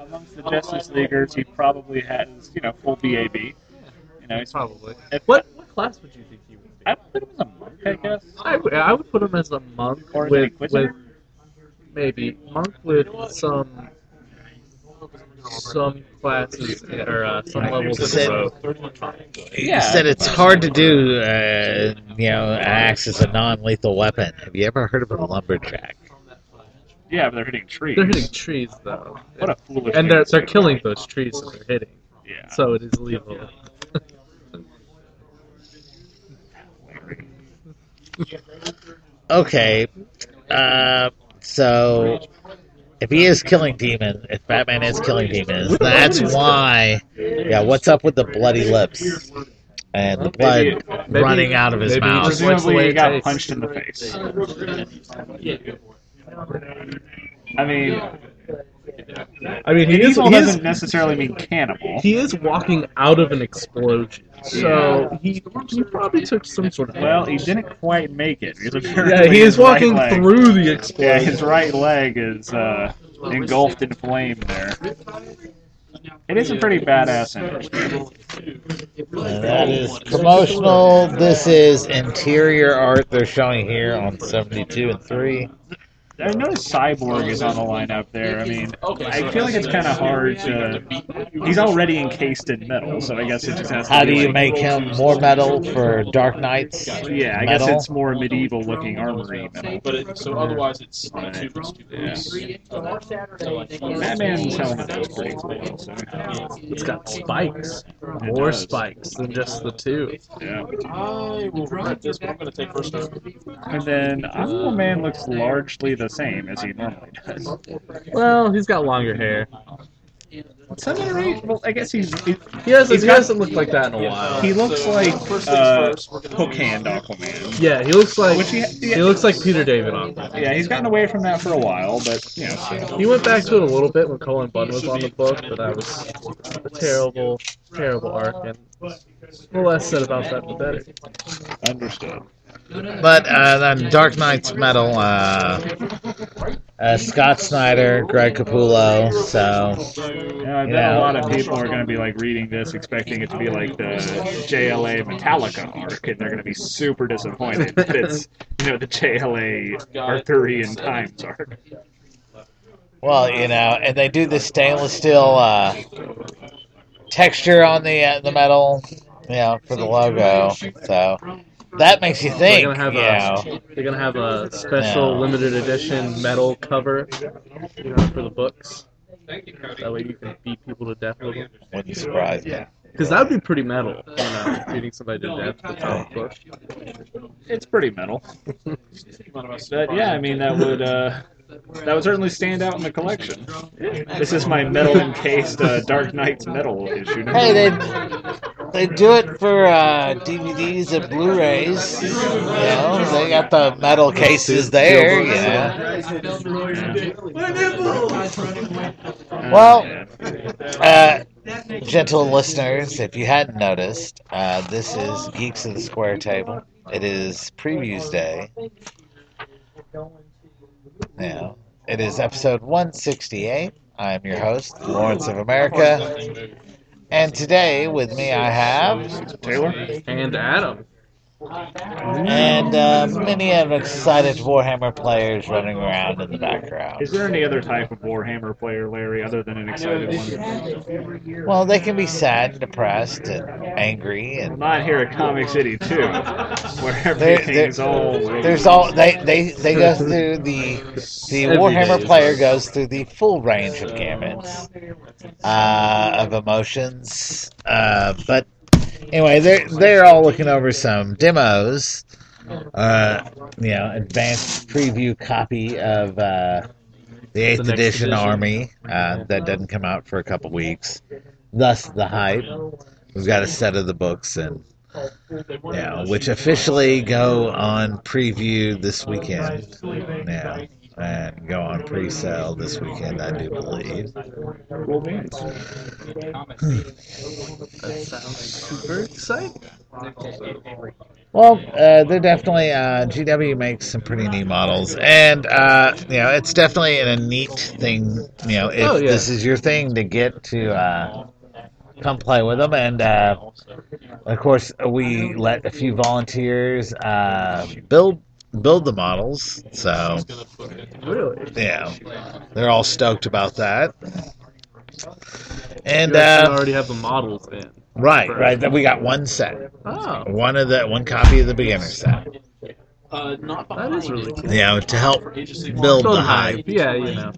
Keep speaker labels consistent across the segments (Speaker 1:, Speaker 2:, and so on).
Speaker 1: amongst the Justice Leaguers, he probably has, full BAB. He's
Speaker 2: Probably.
Speaker 1: If,
Speaker 2: What class would you think he would be?
Speaker 1: I would put him as a monk, I guess.
Speaker 2: I would put him as a monk
Speaker 1: Or an
Speaker 2: with
Speaker 1: Inquisitor.
Speaker 2: maybe monk with some classes or some levels in both.
Speaker 3: You said it's hard to do, axe as a non-lethal weapon. Have you ever heard of a lumberjack?
Speaker 1: Yeah, but they're hitting trees.
Speaker 2: They're hitting trees though.
Speaker 1: What a foolish
Speaker 2: And
Speaker 1: thing
Speaker 2: they're
Speaker 1: to say.
Speaker 2: killing those trees that they're hitting.
Speaker 1: Yeah.
Speaker 2: So it is lethal.
Speaker 3: Okay, so if he is killing demons, if Batman is killing demons, that's why. Yeah, what's up with the bloody lips and the blood
Speaker 2: Maybe-
Speaker 3: running out of his
Speaker 2: maybe he
Speaker 3: mouth?
Speaker 2: just likes the way
Speaker 1: Presumably, he
Speaker 2: it
Speaker 1: got
Speaker 2: tastes.
Speaker 1: punched in the face. I mean,
Speaker 2: He is
Speaker 1: evil doesn't necessarily mean cannibal.
Speaker 2: he is walking out of an explosion. So he probably took some sort of
Speaker 1: Well, he didn't quite make it. Because
Speaker 2: Yeah,
Speaker 1: apparently
Speaker 2: he is
Speaker 1: his right
Speaker 2: walking
Speaker 1: leg-
Speaker 2: through the
Speaker 1: Yeah,
Speaker 2: explosion.
Speaker 1: his right leg is engulfed in flame there. It is a pretty badass image.
Speaker 3: And that is promotional. This is interior art they're showing here on 72 and 3.
Speaker 1: I noticed Cyborg is on the lineup there. I mean, I feel like it's kind of hard to... He's already encased in metal, so I guess it just has to
Speaker 3: How
Speaker 1: be
Speaker 3: do you
Speaker 1: like-
Speaker 3: make him more metal for Dark Knight's
Speaker 1: Yeah, I guess
Speaker 3: metal?
Speaker 1: it's more medieval-looking armory metal.
Speaker 4: Otherwise it's
Speaker 1: Right.
Speaker 4: 2 versus 2
Speaker 1: Yeah.
Speaker 4: versus.
Speaker 1: Batman's helmet is pretty cool, so...
Speaker 2: It's got spikes.
Speaker 1: It
Speaker 2: More
Speaker 1: does.
Speaker 2: spikes than just the two.
Speaker 1: Yeah.
Speaker 4: I will regret this, but I'm going to take first.
Speaker 1: And then Aquaman looks largely the same as he normally does.
Speaker 2: Well, he's got longer hair.
Speaker 1: Some iteration, well, I guess he's
Speaker 2: He hasn't
Speaker 1: got-
Speaker 2: looked like that in a while.
Speaker 1: he looks like
Speaker 4: First things first, we're gonna
Speaker 1: hook hand Aquaman.
Speaker 2: Yeah, he looks like
Speaker 1: Which
Speaker 2: he looks like Peter David on that.
Speaker 1: Yeah, he's gotten away from that for a while, but
Speaker 2: He went back to it a little bit when Cullen Bunn was on the book, but that was a terrible arc, and the less said about that, the better.
Speaker 1: understood.
Speaker 3: But then Dark Knight's metal, Scott Snyder, Greg Capullo. So
Speaker 1: Yeah, I bet a lot of people are going to be like reading this, expecting it to be like the JLA Metallica arc, and they're going to be super disappointed that it's the JLA Arthurian Times arc.
Speaker 3: well, and they do the stainless steel texture on the metal, for the logo. So that makes you think.
Speaker 2: They're gonna have a special
Speaker 3: No.
Speaker 2: limited edition metal cover, for the books. That way you can beat people to death with them.
Speaker 3: Wouldn't surprise me.
Speaker 2: Because that would be pretty metal, beating somebody to death with a comic book.
Speaker 1: It's pretty metal. But yeah, I mean that would certainly stand out in the collection. This is my metal encased Dark Knight's metal issue.
Speaker 3: Hey, they do it for DVDs and Blu-rays. They got the metal cases there. Well, gentle listeners, if you hadn't noticed, this is Geeks of the Square Table. It is Previews Day. It is episode 168. I'm your host, Lawrence of America. And today with me I have
Speaker 1: Taylor?
Speaker 2: And Adam.
Speaker 3: and many of excited Warhammer players running around in the background.
Speaker 1: Is there any other type of Warhammer player, Larry, other than an excited one?
Speaker 3: Well, they can be sad and depressed and angry and
Speaker 1: Not here at Comic City 2, where
Speaker 3: There-
Speaker 1: everything's all...
Speaker 3: there's all they go through the Warhammer
Speaker 2: day.
Speaker 3: player goes through the full range of gamuts of emotions. But anyway, they're all looking over some demos. Advanced preview copy of the 8th
Speaker 2: The next
Speaker 3: edition
Speaker 2: edition.
Speaker 3: Army that doesn't come out for a couple weeks. Thus the hype. We've got a set of the books and which officially go on preview this weekend. and go on pre-sale this weekend, I do believe.
Speaker 1: Cool beans.
Speaker 2: That sounds super exciting.
Speaker 3: Well, they're definitely GW makes some pretty neat models, and it's definitely a neat thing. If this is your thing to get to come play with them, and of course we let a few volunteers build the models. So
Speaker 2: Really?
Speaker 3: yeah, they're all stoked about that. And
Speaker 2: You actually already have the models in.
Speaker 3: right. Then we got one set.
Speaker 2: Oh,
Speaker 3: One copy of the beginner set.
Speaker 2: that is really cool.
Speaker 3: To help build the hype.
Speaker 2: Yeah,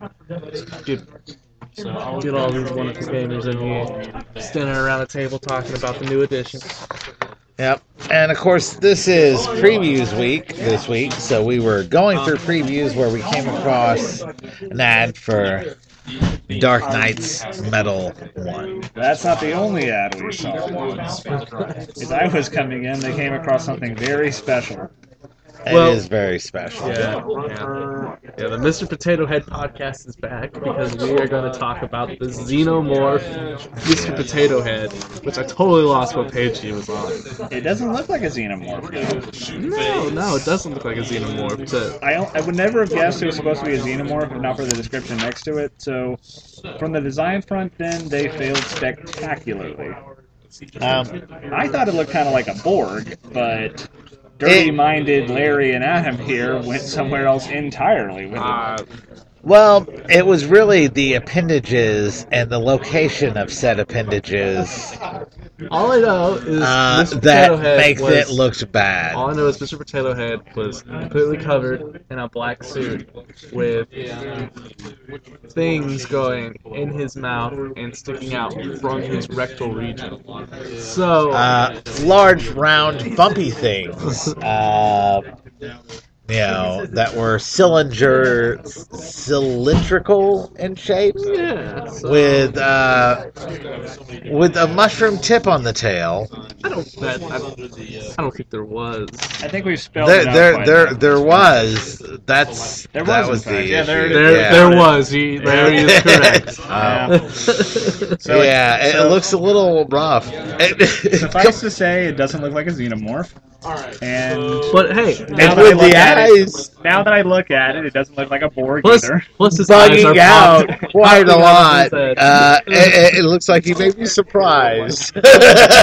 Speaker 2: Get all these wonderful gamers in here, standing around a table talking about the new edition.
Speaker 3: Yep. And of course, this is previews week this week, so we were going through previews where we came across an ad for Dark Knight's Metal 1.
Speaker 1: That's not the only ad we saw. As I was coming in, they came across something very special.
Speaker 3: It is very special.
Speaker 2: Yeah, the Mr. Potato Head podcast is back because we are going to talk about the Xenomorph Mr. Potato Head, which I totally lost what page he was on.
Speaker 1: It doesn't look like a xenomorph, though.
Speaker 2: No, it doesn't look like a Xenomorph.
Speaker 1: I would never have guessed it was supposed to be a xenomorph if not for the description next to it. So, from the design front, then, they failed spectacularly. I thought it looked kind of like a Borg, but dirty-minded Larry and Adam here went somewhere else entirely with it.
Speaker 3: Well, it was really the appendages and the location of said appendages
Speaker 2: All I know is Mr. Potato
Speaker 3: that
Speaker 2: Head
Speaker 3: makes
Speaker 2: was,
Speaker 3: it look bad.
Speaker 2: All I know is Mr. Potato Head was completely covered in a black suit with things going in his mouth and sticking out from his rectal region. So,
Speaker 3: large, round, bumpy things. That were cylindrical in shape,
Speaker 2: yeah. So,
Speaker 3: with a mushroom tip on the tail.
Speaker 2: I don't think there was.
Speaker 1: I think we've spelled it out
Speaker 3: There was. That was
Speaker 1: in
Speaker 3: the
Speaker 1: fact.
Speaker 3: issue.
Speaker 1: Yeah,
Speaker 2: There was. Larry is correct.
Speaker 3: It looks a little rough.
Speaker 1: Suffice to say, it doesn't look like a xenomorph.
Speaker 2: But hey,
Speaker 1: Now that I look at it, it doesn't look like a Borg either.
Speaker 2: Plus his eyes are
Speaker 3: bugging out quite a lot.
Speaker 2: popping out of his head.
Speaker 3: It looks like he may be surprised.
Speaker 2: But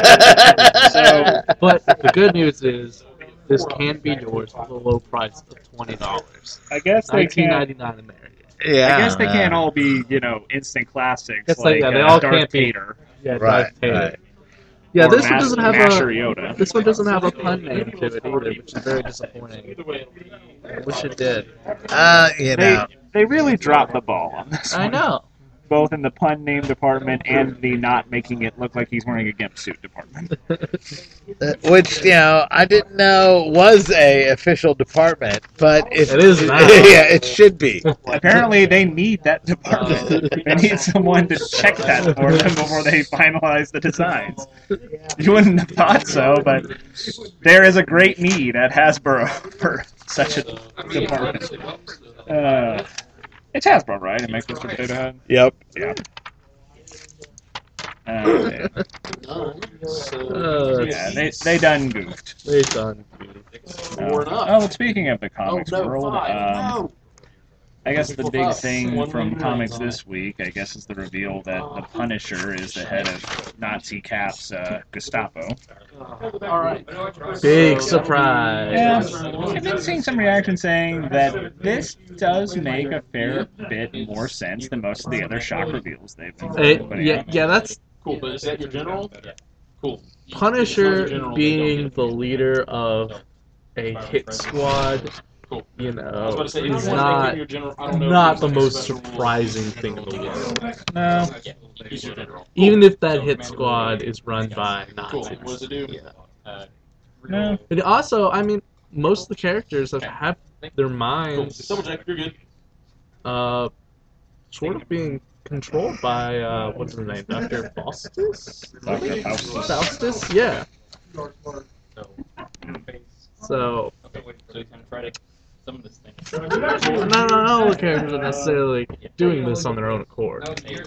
Speaker 2: the good news is this can be yours for the low price of $20.
Speaker 1: I guess they can't.
Speaker 2: $19.99 American.
Speaker 3: Yeah,
Speaker 1: I guess they can't all be, instant classics
Speaker 2: It's
Speaker 1: like
Speaker 2: they all
Speaker 1: Darth
Speaker 2: can't be.
Speaker 1: Vader.
Speaker 2: Yeah,
Speaker 3: Right.
Speaker 2: Yeah,
Speaker 1: or
Speaker 2: this one doesn't have
Speaker 1: Masher
Speaker 2: a.
Speaker 1: Yoda.
Speaker 2: This one doesn't have a pun name to it either, which is very disappointing. I wish it did.
Speaker 1: They really dropped the ball on this one.
Speaker 2: I know.
Speaker 1: Both in the pun name department and the not making it look like he's wearing a gimp suit department.
Speaker 3: Which I didn't know was a official department, but it
Speaker 2: is now.
Speaker 3: Yeah, it should be.
Speaker 1: Apparently, they need that department. They need someone to check that for them before they finalize the designs. You wouldn't have thought so, but there is a great need at Hasbro for such a department. It's Hasbro, right? It makes Mr. Potato Head?
Speaker 3: Yep.
Speaker 1: Yeah. They done goofed.
Speaker 2: They done.
Speaker 1: Speaking of the comics world, I guess the big thing from comics this week, is the reveal that the Punisher is the head of Nazi Cap's Gestapo.
Speaker 2: Big surprise.
Speaker 1: Yeah, I've been seeing some reaction saying that this does make a fair bit more sense than most of the other shock reveals they've been putting out.
Speaker 2: Yeah, that's
Speaker 4: Cool, but is that your general? Cool.
Speaker 2: Punisher being the leader of a hit squad.
Speaker 4: Cool.
Speaker 2: Is
Speaker 4: not
Speaker 2: not the most surprising thing in the world.
Speaker 1: No.
Speaker 4: He's your general.
Speaker 2: Even if that hit squad is run by
Speaker 4: Cool.
Speaker 2: Nazis.
Speaker 4: What does it do?
Speaker 2: Yeah.
Speaker 1: No.
Speaker 2: And also, most of the characters have their
Speaker 4: Cool.
Speaker 2: minds
Speaker 4: Double check. You're good.
Speaker 2: sort of being controlled by what's his name, Dr. Faustus?
Speaker 1: Dr. Faustus.
Speaker 2: Faustus, yeah. So Not all the characters are necessarily doing this on their own accord.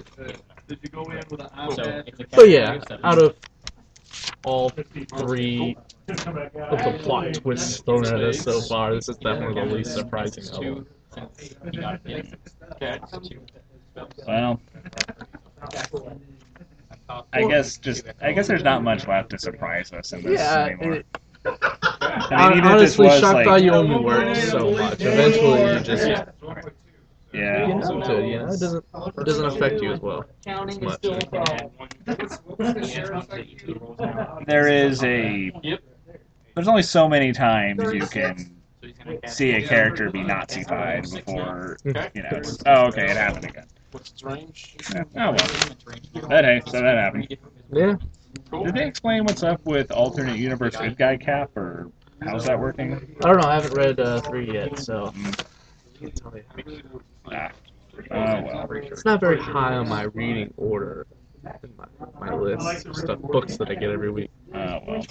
Speaker 2: But yeah, out of all three of the plot twists thrown at us so far, this is definitely the least surprising of them.
Speaker 1: Well, I guess there's not much left to surprise us in this anymore. I mean, even
Speaker 2: honestly,
Speaker 1: if this was
Speaker 2: shock
Speaker 1: like,
Speaker 2: value only works so much. Eventually, you just
Speaker 1: yeah.
Speaker 2: get into it. You know, it doesn't affect you as well as much.
Speaker 1: There's only so many times you can see a character be Nazi-fied before, it's, oh, okay, it happened again.
Speaker 4: What's its range?
Speaker 1: Yeah. Oh, well. So that happened.
Speaker 2: Yeah.
Speaker 1: Did they explain what's up with alternate universe good guy cap, or how's that working?
Speaker 2: I don't know. I haven't read 3 yet, so can't tell you.
Speaker 1: Ah. Oh, well.
Speaker 2: It's not very high on my reading order in my list of stuff, books that I get every week.
Speaker 1: Oh, well.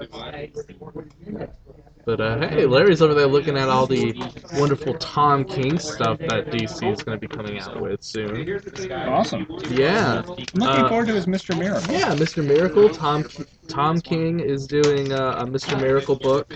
Speaker 2: But hey, Larry's over there looking at all the wonderful Tom King stuff that DC is going to be coming out with soon.
Speaker 1: Awesome.
Speaker 2: Yeah.
Speaker 1: I'm looking forward to his Mr. Miracle.
Speaker 2: Yeah, Mr. Miracle. Tom King is doing a Mr. Miracle book,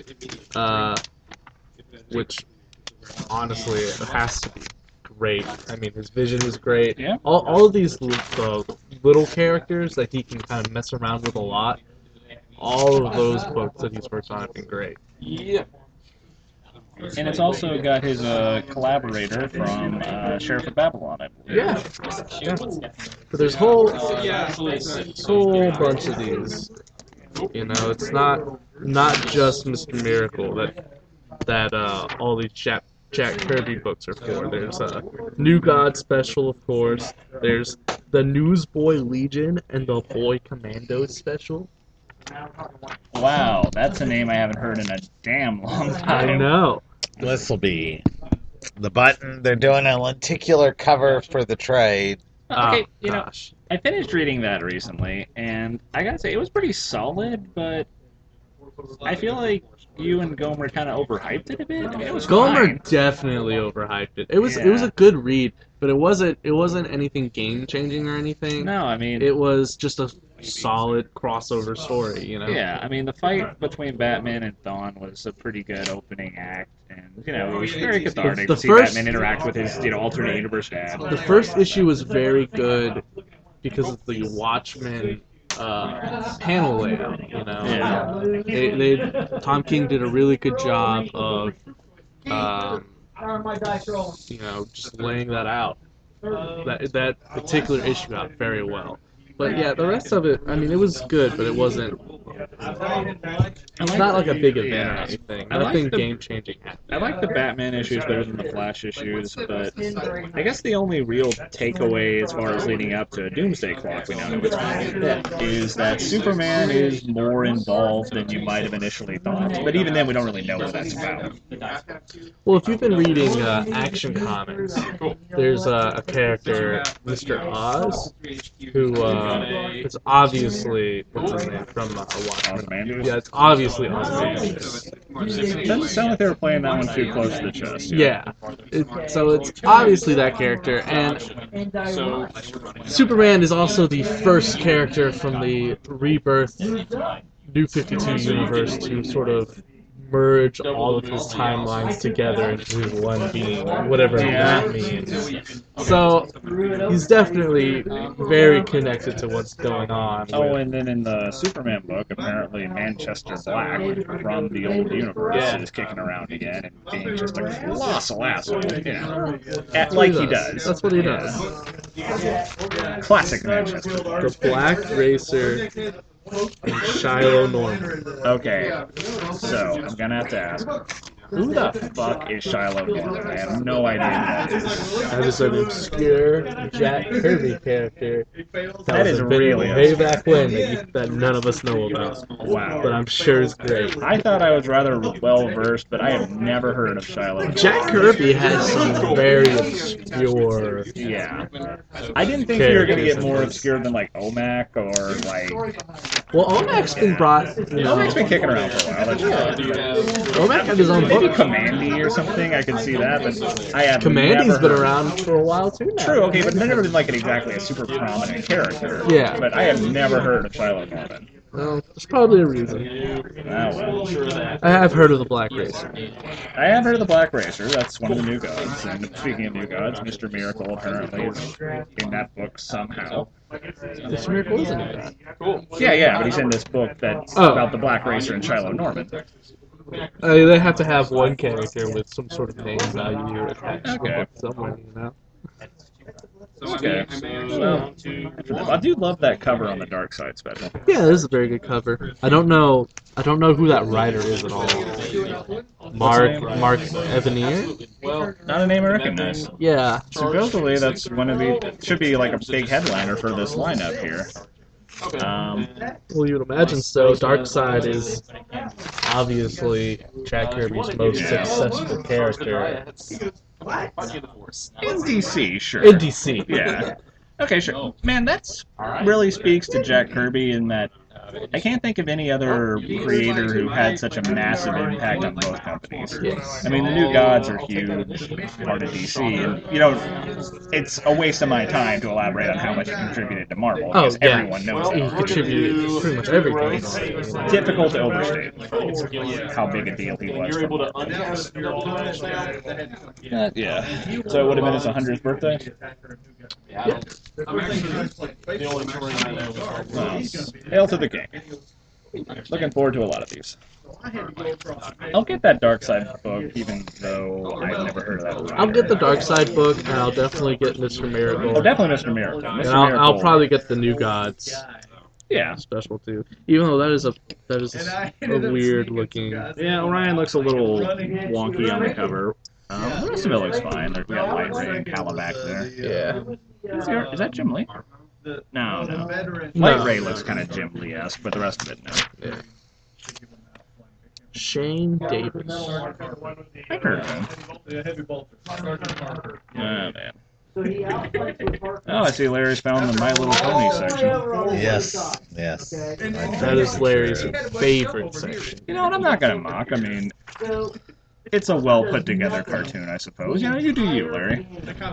Speaker 2: which honestly it has to be great. I mean, his vision is great.
Speaker 1: Yeah.
Speaker 2: All of these little characters that he can kind of mess around with a lot. All of those books that he's worked on have been great.
Speaker 4: Yeah.
Speaker 1: And it's also got his collaborator from Sheriff of Babylon, I believe.
Speaker 2: Yeah. But there's whole bunch of these. You know, it's not just Mr. Miracle that all these Jack Kirby books are for. There's a New God special, of course. There's the Newsboy Legion and the Boy Commandos special.
Speaker 1: Wow, that's a name I haven't heard in a damn long time.
Speaker 2: I know.
Speaker 3: This will be the button. They're doing a lenticular cover for the trade.
Speaker 1: Okay,
Speaker 2: Gosh.
Speaker 1: I finished reading that recently, and I gotta say, it was pretty solid, but I feel like you and Gomer kind of overhyped it a bit. I mean, it was
Speaker 2: Gomer
Speaker 1: fine.
Speaker 2: definitely overhyped it. It was a good read, but it wasn't anything game changing or anything.
Speaker 1: No, I mean,
Speaker 2: It was just a solid crossover story, you know.
Speaker 1: yeah, I mean, the fight between Batman and Dawn was a pretty good opening act, and, it was very cathartic
Speaker 2: The
Speaker 1: to see
Speaker 2: first-
Speaker 1: Batman interact with his, alternate universe dad.
Speaker 2: The first issue was very good because of the Watchmen panel layout, you know.
Speaker 1: Yeah.
Speaker 2: Tom King did a really good job of, just laying that out. That particular issue out very well. But yeah, the rest of it, I mean, it was good, but it wasn't. It's not like a big event or anything.
Speaker 1: I like
Speaker 2: Nothing
Speaker 1: the-
Speaker 2: game changing happened.
Speaker 1: I like the Batman issues better than the Flash issues, but I guess the only real takeaway as far as leading up to Doomsday Clock, we now know it's called, is that Superman is more involved than you might have initially thought. But even then, we don't really know what that's about.
Speaker 2: Well, if you've been reading Action Comics, there's a character, Mr. Oz, who is obviously, what's his name, from Watchmen.
Speaker 1: Ozymandias?
Speaker 2: Yeah, it's obviously Ozymandias.
Speaker 1: It doesn't sound like they were playing that one too close to the chest.
Speaker 2: Yeah, so it's obviously that character, and Superman is also the first character from the Rebirth New 52 universe to sort of merge all of his timelines together into one being, whatever that means. So he's definitely very connected to what's going on.
Speaker 1: Oh,
Speaker 2: with-
Speaker 1: and then in the Superman book, apparently Manchester Black from the old universe is kicking around again and being just a colossal asshole, like he does.
Speaker 2: That's what he does.
Speaker 1: Classic Manchester Black.
Speaker 2: The Black Racer and Shiloh Norman.
Speaker 1: Okay, so I'm gonna have to ask, who the fuck is Shiloh Norman? I have no idea who that is.
Speaker 2: That is an obscure Jack Kirby character.
Speaker 1: That is
Speaker 2: was invented
Speaker 1: really
Speaker 2: way
Speaker 1: obscure.
Speaker 2: back when that none of us know about.
Speaker 1: Wow.
Speaker 2: But I'm sure it's great.
Speaker 1: I thought I was rather well versed, but I have never heard of Shiloh Norman.
Speaker 2: Jack Kirby has some very obscure.
Speaker 1: Yeah. I didn't think you were going to get more obscure than, like, OMAC or, like,
Speaker 2: Well, Omac's been brought.
Speaker 1: Omac's been kicking around for a while. That's
Speaker 2: Omac had his own
Speaker 1: maybe
Speaker 2: book.
Speaker 1: Commandy or something. I could see that, but I have
Speaker 2: Commandy's
Speaker 1: never
Speaker 2: been
Speaker 1: heard-
Speaker 2: around for a while too. Now.
Speaker 1: True, okay, but they've never been like exactly a super prominent character.
Speaker 2: Yeah.
Speaker 1: But I have never heard of Shiloh Norman.
Speaker 2: Well, there's probably a reason.
Speaker 1: Ah, well.
Speaker 2: I have heard of the Black Racer.
Speaker 1: I have heard of the Black Racer. That's one of the new gods. And speaking of new gods, Mr. Miracle apparently is in that book somehow.
Speaker 2: This Miracle is a new god.
Speaker 4: Cool.
Speaker 1: Yeah, but he's in this book that's about the Black Racer and Shiloh Norman.
Speaker 2: They have to have one character with some sort of name value attached to the
Speaker 1: Okay.
Speaker 2: book somewhere, you know.
Speaker 1: Okay. Well, I do love that cover on the Dark Side special.
Speaker 2: Yeah, this is a very good cover. I don't know who that writer is at all. Mark Evanier?
Speaker 1: Not a name I recognize.
Speaker 2: Yeah.
Speaker 1: Supposedly that's one of the should be like a big headliner for this lineup here.
Speaker 2: Well, you would imagine so. Darkseid is obviously Jack Kirby's most successful character
Speaker 1: In DC, sure.
Speaker 2: in DC.
Speaker 1: Yeah. Okay, sure. Man, that's really speaks to Jack Kirby in that I can't think of any other creator who had such a massive impact on both companies. I mean, the New Gods are huge, part of DC, and, it's a waste of my time to elaborate on how much he contributed to Marvel,
Speaker 2: Oh,
Speaker 1: because
Speaker 2: yeah.
Speaker 1: everyone knows
Speaker 2: He
Speaker 1: that.
Speaker 2: contributed pretty much everything.
Speaker 1: It's difficult to overstate how big a deal he was.
Speaker 4: You're able to
Speaker 1: Yeah. So it would have been his 100th birthday?
Speaker 4: The only touring I know was
Speaker 1: Hail to the king. Looking forward to a lot of these. I'll get that Dark Side book, even though I've never heard of that writer.
Speaker 2: I'll get the Darkseid book, and I'll definitely get Mr. Miracle.
Speaker 1: Oh, definitely Mr. Miracle.
Speaker 2: And
Speaker 1: Mr.
Speaker 2: I'll
Speaker 1: Miracle.
Speaker 2: probably get the New Gods
Speaker 1: Yeah.
Speaker 2: special too. Even though that is a weird looking.
Speaker 1: Yeah, Orion looks a little wonky on the cover. The rest of it looks fine. We got Light Ray and Calabac there.
Speaker 2: Yeah.
Speaker 1: Is that Jim Lee? No.
Speaker 2: No.
Speaker 1: Light Ray looks kind of Jim Lee-esque, but the rest of it, no.
Speaker 2: Yeah. Shane Davis.
Speaker 1: I've heard of him. Oh, man. Oh, I see Larry's found the My Little Pony section.
Speaker 3: Yes.
Speaker 2: That is Larry's favorite section.
Speaker 1: You know what? I'm not going to mock. I mean, it's a well put together cartoon, I suppose. You do you, Larry.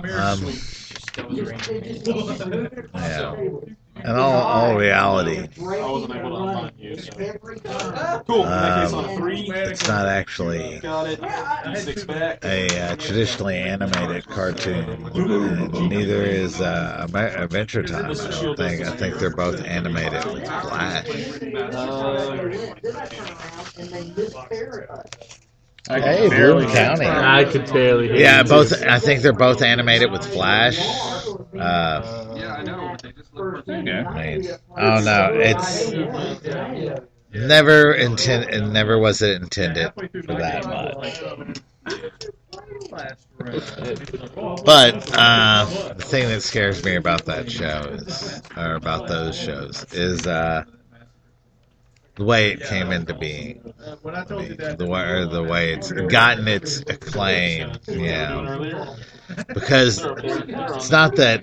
Speaker 3: Yeah. In all reality,
Speaker 4: I wasn't able to unlock you. So. Cool. In that case, on a 3.
Speaker 3: it's not actually
Speaker 4: Got it. D6 back.
Speaker 3: a traditionally animated cartoon. Neither is Adventure Time, I don't think. I think they're both animated with Flash.
Speaker 1: I can
Speaker 3: Hey,
Speaker 1: barely
Speaker 3: Bloom County.
Speaker 2: I could barely hear
Speaker 3: Yeah,
Speaker 2: you.
Speaker 3: both. I think they're both animated with Flash.
Speaker 1: Okay.
Speaker 3: I mean, oh no, it's never it never was it intended for that much. But the thing that scares me about that show or about those shows, is the way it came into being. I mean, the way it's gotten its acclaim, because it's not that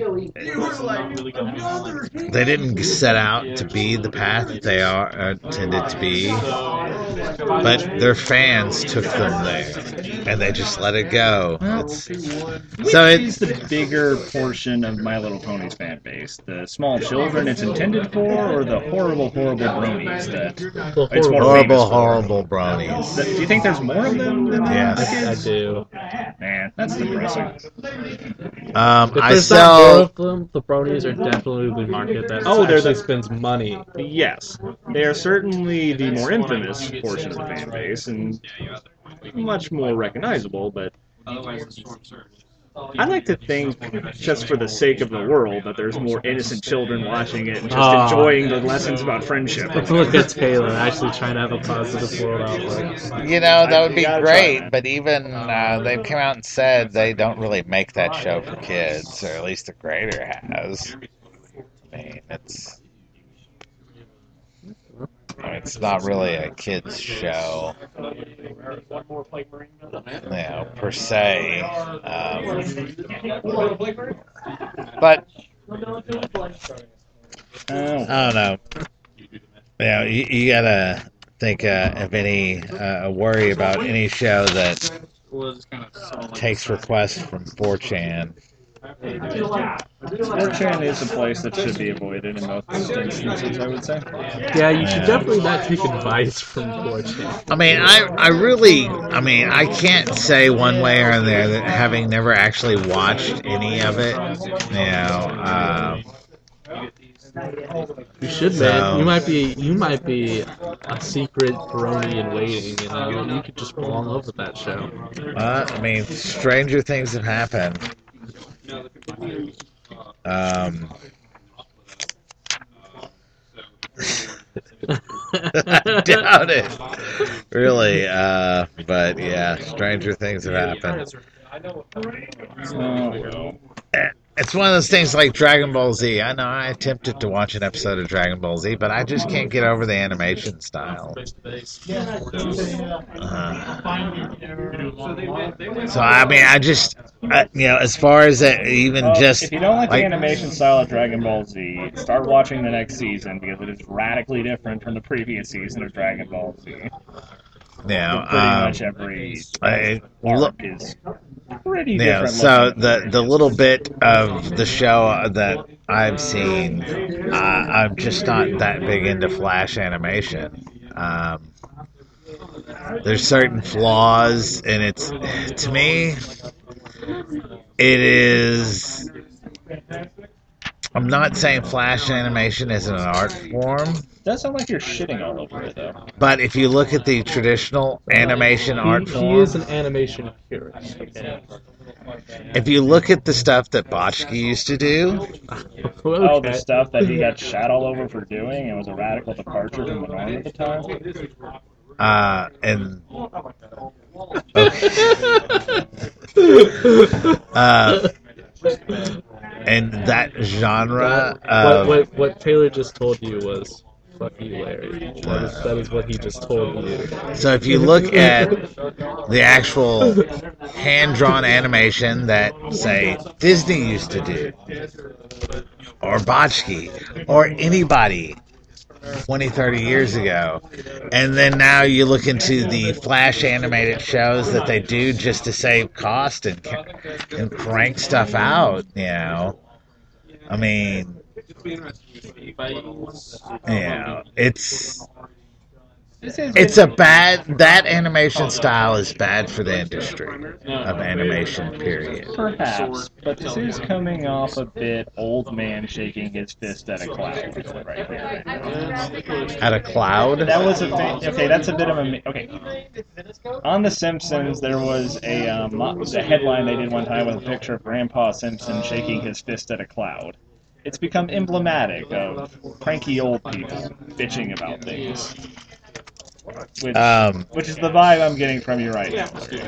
Speaker 3: they didn't set out to be the path that they are intended to be, but their fans took them there, and they just let it go.
Speaker 1: It's the bigger portion of My Little Pony's fan base. The small children it's intended for, or the horrible bronies that it's more famous for?
Speaker 3: horrible bronies.
Speaker 1: Do you think there's more of them than
Speaker 3: Yes.
Speaker 1: the
Speaker 2: I
Speaker 1: kids?
Speaker 2: do.
Speaker 1: Man, that's depressing.
Speaker 2: If
Speaker 3: I
Speaker 2: there's not more
Speaker 3: sell.
Speaker 2: of them, the bronies are definitely the market that
Speaker 1: Oh, they're
Speaker 2: actually
Speaker 1: the-
Speaker 2: spends money.
Speaker 1: Yes, they are certainly the more infamous portion of the fan base, and much more recognizable, but I like to think, just for the sake of the world, that there's more innocent children watching it and just enjoying the lessons about friendship.
Speaker 2: Look at Taylor actually trying to have a positive world outlook.
Speaker 3: That would be
Speaker 1: You gotta
Speaker 3: great,
Speaker 1: try.
Speaker 3: but even they've come out and said they don't really make that show for kids, or at least the creator has. I mean, it's not really a kids show, per se. But I don't know. you gotta think of any worry about any show that takes requests from 4chan.
Speaker 1: 4chan is a place that should be avoided in most instances, I would say.
Speaker 2: Yeah, you should definitely not take advice from 4chan.
Speaker 3: I mean, I can't say one way or the other, having never actually watched any of it.
Speaker 2: You should, man. You might be a secret brony in waiting. You could just fall in love with that show.
Speaker 3: I mean, stranger things have happened. I doubt it, really. But yeah, stranger things have happened. It's one of those things like Dragon Ball Z. I know I attempted to watch an episode of Dragon Ball Z, but I just can't get over the animation style. So I mean, I just, as far as even just,
Speaker 1: if you don't like the animation style of Dragon Ball Z, start watching the next season because it is radically different from the previous season of Dragon Ball Z.
Speaker 3: Yeah,
Speaker 1: pretty much every arc is pretty different.
Speaker 3: So the little bit of the show that I've seen, I'm just not that big into Flash animation. There's certain flaws, and it's, to me, it is. I'm not saying Flash animation isn't an art form.
Speaker 1: It does sound like you're shitting all over it, though.
Speaker 3: But if you look at the traditional animation art form...
Speaker 2: He is an animation purist. Okay.
Speaker 3: If you look at the stuff that Botchke used to do...
Speaker 1: Okay. Oh, the stuff that he got shat all over for doing, and was a radical departure from the norm at the time?
Speaker 3: And that genre
Speaker 2: what Taylor just told you was fuck you, Larry. That is what he just told you.
Speaker 3: So if you look at the actual hand-drawn animation that, say, Disney used to do, or Botchke, or anybody 20, 30 years ago, and then now you look into the Flash animated shows that they do just to save cost and crank stuff out, I mean, it's a bad, that animation style is bad for the industry of animation, period.
Speaker 1: Perhaps, but this is coming off a bit old man shaking his fist at a cloud right here.
Speaker 3: At a cloud?
Speaker 1: That was a thing. Okay, that's a bit of a... Okay. On The Simpsons, there was a headline they did one time with a picture of Grandpa Simpson shaking his fist at a cloud. It's become emblematic of cranky old people bitching about things. Which is the vibe I'm getting from you right now.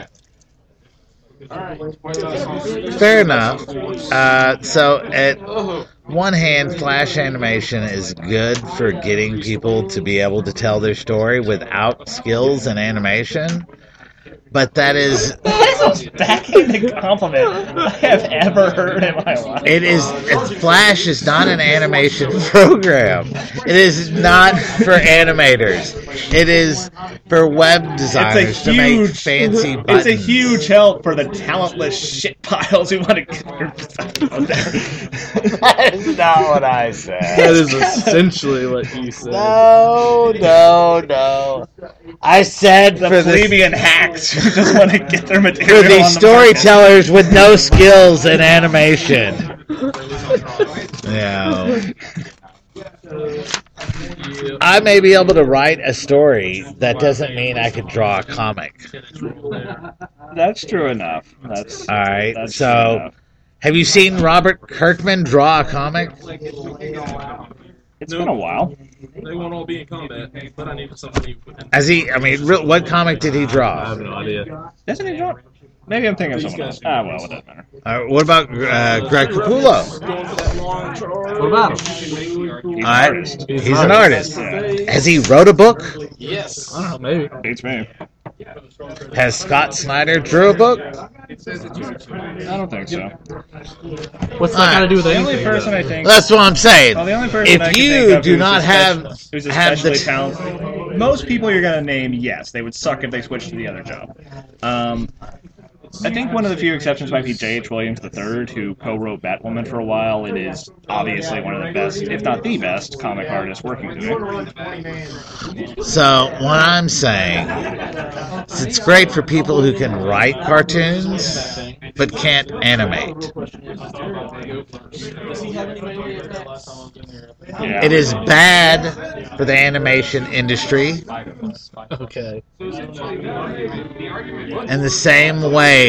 Speaker 3: Fair enough. So, at one hand, Flash animation is good for getting people to be able to tell their story without skills in animation. But that is...
Speaker 1: That's the most backhanded compliment I have ever heard in my life.
Speaker 3: Flash is not an animation program. It is not for animators. It is for web designers to make fancy buttons.
Speaker 1: It's a huge help for the talentless shit piles who want to get their stuff out there.
Speaker 3: That is not what I said.
Speaker 2: That is essentially what you said.
Speaker 3: No. I said
Speaker 1: the plebeian hacks who just want to get their material
Speaker 3: for the
Speaker 1: on
Speaker 3: storytellers with no skills in animation. I may be able to write a story. That doesn't mean I could draw a comic.
Speaker 1: That's true enough.
Speaker 3: All right. So, have you seen Robert Kirkman draw a comic?
Speaker 1: It's been a while.
Speaker 4: They won't all be in combat, but I need somebody with him.
Speaker 3: What comic did he draw?
Speaker 2: I have no idea.
Speaker 1: Doesn't he draw? Maybe I'm thinking of someone else. Well, it doesn't matter.
Speaker 3: What about Greg Capullo?
Speaker 2: What about him?
Speaker 1: He's an artist.
Speaker 3: He's an artist.
Speaker 1: Yeah.
Speaker 3: Has he wrote a book?
Speaker 4: Yes.
Speaker 2: I don't know, maybe.
Speaker 1: Beats me.
Speaker 3: Has Scott Snyder drew a book?
Speaker 1: I don't think so.
Speaker 2: What's that got to do with
Speaker 1: The
Speaker 2: anything?
Speaker 1: only person I think.
Speaker 3: That's what I'm saying.
Speaker 1: Well, the only person I
Speaker 3: If
Speaker 1: can
Speaker 3: you
Speaker 1: think of
Speaker 3: do
Speaker 1: who's
Speaker 3: not
Speaker 1: who's
Speaker 3: have
Speaker 1: especially
Speaker 3: the
Speaker 1: talented, most people you're gonna name, yes, they would suck if they switched to the other job. I think one of the few exceptions might be J.H. Williams III, who co-wrote Batwoman for a while and is obviously one of the best, if not the best, comic artists working today.
Speaker 3: So what I'm saying is it's great for people who can write cartoons but can't animate.
Speaker 1: Yeah.
Speaker 3: It is bad for the animation industry
Speaker 2: Okay.
Speaker 3: in the same way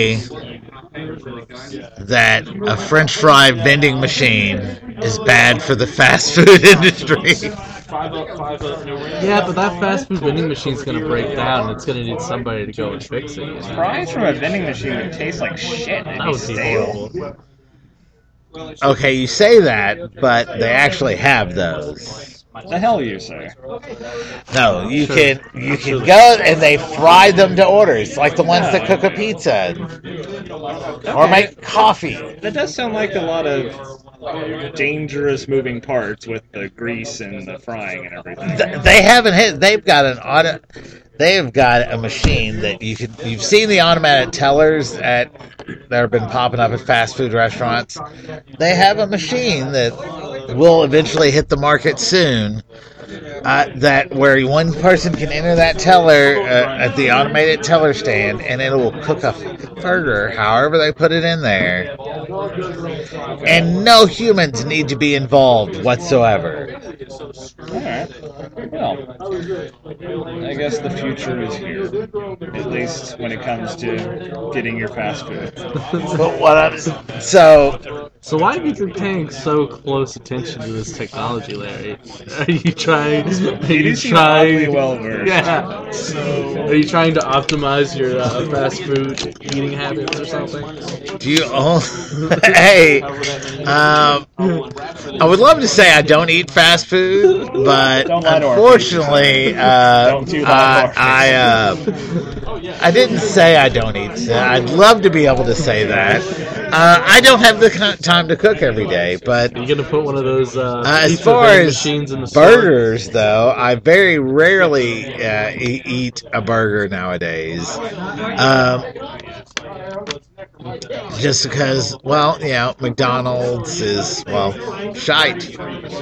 Speaker 3: that a French fry vending machine is bad for the fast food industry.
Speaker 2: Yeah, but that fast food vending machine's gonna break down, and it's gonna need somebody to go and fix it.
Speaker 1: Fries from a vending machine would taste like shit. It'd
Speaker 2: That
Speaker 1: be
Speaker 2: would be
Speaker 1: stale.
Speaker 2: horrible.
Speaker 3: Okay, you say that, but they actually have those.
Speaker 1: The hell you say?
Speaker 3: No, you
Speaker 2: Sure.
Speaker 3: can go and they fry them to order. It's like the ones that cook a pizza or make coffee.
Speaker 1: That does sound like a lot of dangerous moving parts with the grease and the frying and everything.
Speaker 3: They haven't hit. They've got an auto. They've got a machine that you've seen the automatic tellers that have been popping up at fast food restaurants. They have a machine that will eventually hit the market soon. That where one person can enter that teller at the automated teller stand, and it will cook a burger however they put it in there, and no humans need to be involved whatsoever.
Speaker 1: Alright. Well, I guess the future is here. At least when it comes to getting your fast food.
Speaker 3: But what I'm so
Speaker 2: So why have you been paying so close attention to this technology, Larry? Are you trying? Are
Speaker 1: You
Speaker 2: you
Speaker 1: seem oddly
Speaker 2: trying?
Speaker 1: well versed.
Speaker 2: Yeah. Are you trying to optimize your fast food eating habits or something?
Speaker 3: do you? Oh, hey, I would love to say I don't eat fast food, but
Speaker 1: Don't lie to our
Speaker 3: unfortunately,
Speaker 1: Don't do that.
Speaker 3: I didn't say I don't eat. I'd love to be able to say that. I don't have the time to cook every day, but
Speaker 2: Are you gonna put one of those
Speaker 3: as
Speaker 2: pizza
Speaker 3: far
Speaker 2: vending
Speaker 3: as
Speaker 2: machines in the store?
Speaker 3: burgers, though, I very rarely eat a burger nowadays. Just because, well, you know, McDonald's is, well, shite.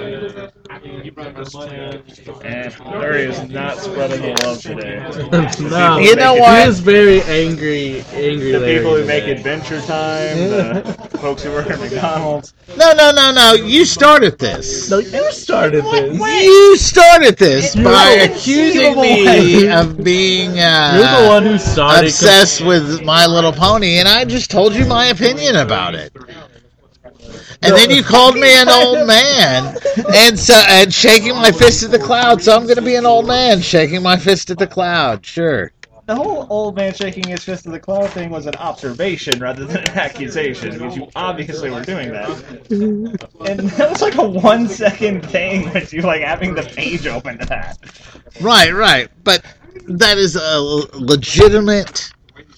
Speaker 1: And Larry is not spreading the love today.
Speaker 2: No,
Speaker 3: You know
Speaker 2: he
Speaker 3: what?
Speaker 2: is very angry. Angry.
Speaker 1: The
Speaker 2: Larry
Speaker 1: people who
Speaker 2: today.
Speaker 1: make Adventure Time, the folks who work at McDonald's.
Speaker 3: No. You started this.
Speaker 2: No, you started this.
Speaker 3: You started this
Speaker 2: You're
Speaker 3: by
Speaker 2: the
Speaker 3: accusing
Speaker 2: way.
Speaker 3: me of being
Speaker 2: You're the one who started.
Speaker 3: obsessed with My Little Pony, and I just told you my opinion about it. And then you called me an old man, and shaking my fist at the cloud. So I'm going to be an old man shaking my fist at the cloud. Sure.
Speaker 1: The whole old man shaking his fist at the cloud thing was an observation rather than an accusation, because you obviously were doing that. And that was like a 1 second thing with you like having the page open to that.
Speaker 3: Right. But that is a legitimate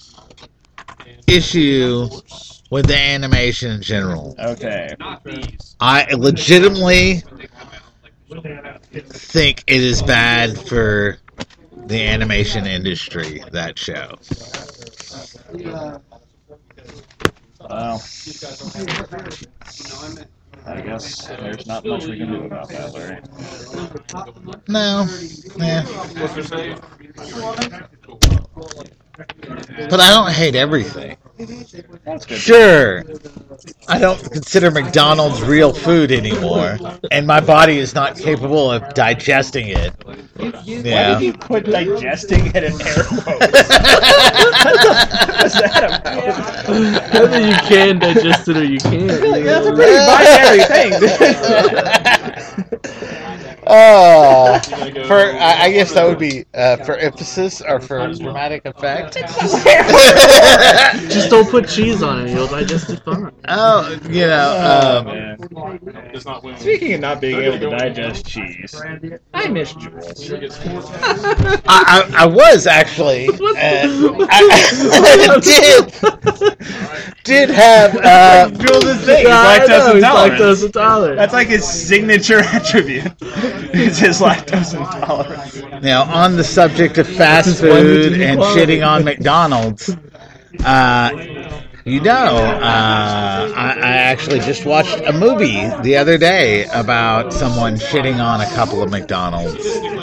Speaker 3: issue with the animation in general.
Speaker 1: Okay.
Speaker 3: I legitimately think it is bad for the animation industry, that show.
Speaker 1: Well, I guess there's not much we can do about that, Larry.
Speaker 3: No. Yeah. But I don't hate everything.
Speaker 1: That's good.
Speaker 3: Sure, I don't consider McDonald's real food anymore, and my body is not capable of digesting it.
Speaker 1: Why
Speaker 3: Yeah.
Speaker 1: did you put digesting it in air quotes? What's that about?
Speaker 2: Either you can digest it or you can't.
Speaker 1: That's a pretty binary thing.
Speaker 3: Oh, I guess that would be for emphasis or for dramatic effect.
Speaker 2: Just don't put cheese on it; you'll digest it fine.
Speaker 3: Oh,
Speaker 1: Man.
Speaker 4: Does not win.
Speaker 1: Speaking of not being able to digest cheese, I miss Jules.
Speaker 3: I was actually I did have
Speaker 1: Jules' thing.
Speaker 2: Yeah, I
Speaker 1: He's
Speaker 2: know,
Speaker 1: lactose
Speaker 2: he's
Speaker 1: intolerant.
Speaker 2: lactose intolerant.
Speaker 1: That's like his signature attribute. It's his lactose intolerance.
Speaker 3: now on the subject of fast
Speaker 2: This is one
Speaker 3: food
Speaker 2: with
Speaker 3: and
Speaker 2: inequality.
Speaker 3: shitting on McDonald's. I actually just watched a movie the other day about someone shitting on a couple of McDonald's.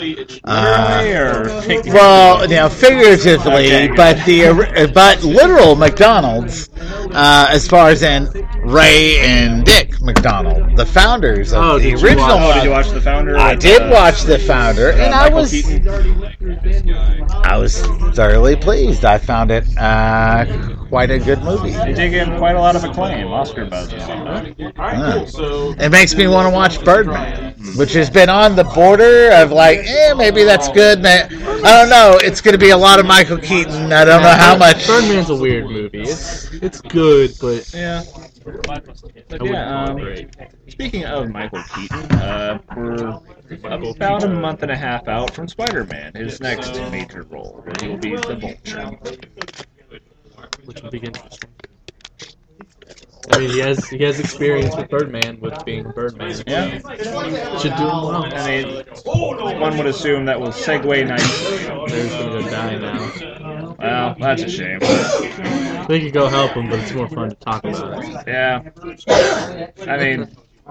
Speaker 3: Well, figuratively,
Speaker 1: Okay,
Speaker 3: but literal McDonald's, as far as in Ray and Dick McDonald, the founders of the
Speaker 2: did you
Speaker 3: original.
Speaker 2: watch-
Speaker 1: Did you watch The Founder?
Speaker 3: I did watch The Founder, and I
Speaker 1: Michael
Speaker 3: was
Speaker 1: Keaton?
Speaker 3: I was thoroughly pleased. I found it quite a good movie.
Speaker 1: It did get quite a lot of acclaim, Oscar buzz.
Speaker 3: Huh. It makes me want to watch Birdman, which has been on the border of like, maybe that's good. I don't know. It's going to be a lot of Michael Keaton. I don't know how much.
Speaker 2: Birdman's a weird movie. It's good, but
Speaker 1: Yeah.
Speaker 2: I wouldn't
Speaker 1: Yeah,
Speaker 2: call it great.
Speaker 1: Speaking of Michael Keaton, we're about a month and a half out from Spider-Man, his next major role, where he will be the Vulture.
Speaker 2: Which would be interesting. I mean, he has experience with Birdman, with being Birdman.
Speaker 1: Yeah.
Speaker 2: Should do him well.
Speaker 1: I mean, one would assume that will segue nicely.
Speaker 2: There's gonna go die now.
Speaker 1: Well, that's a shame.
Speaker 2: They could go help him, but it's more fun to talk about it.
Speaker 1: Yeah. I mean,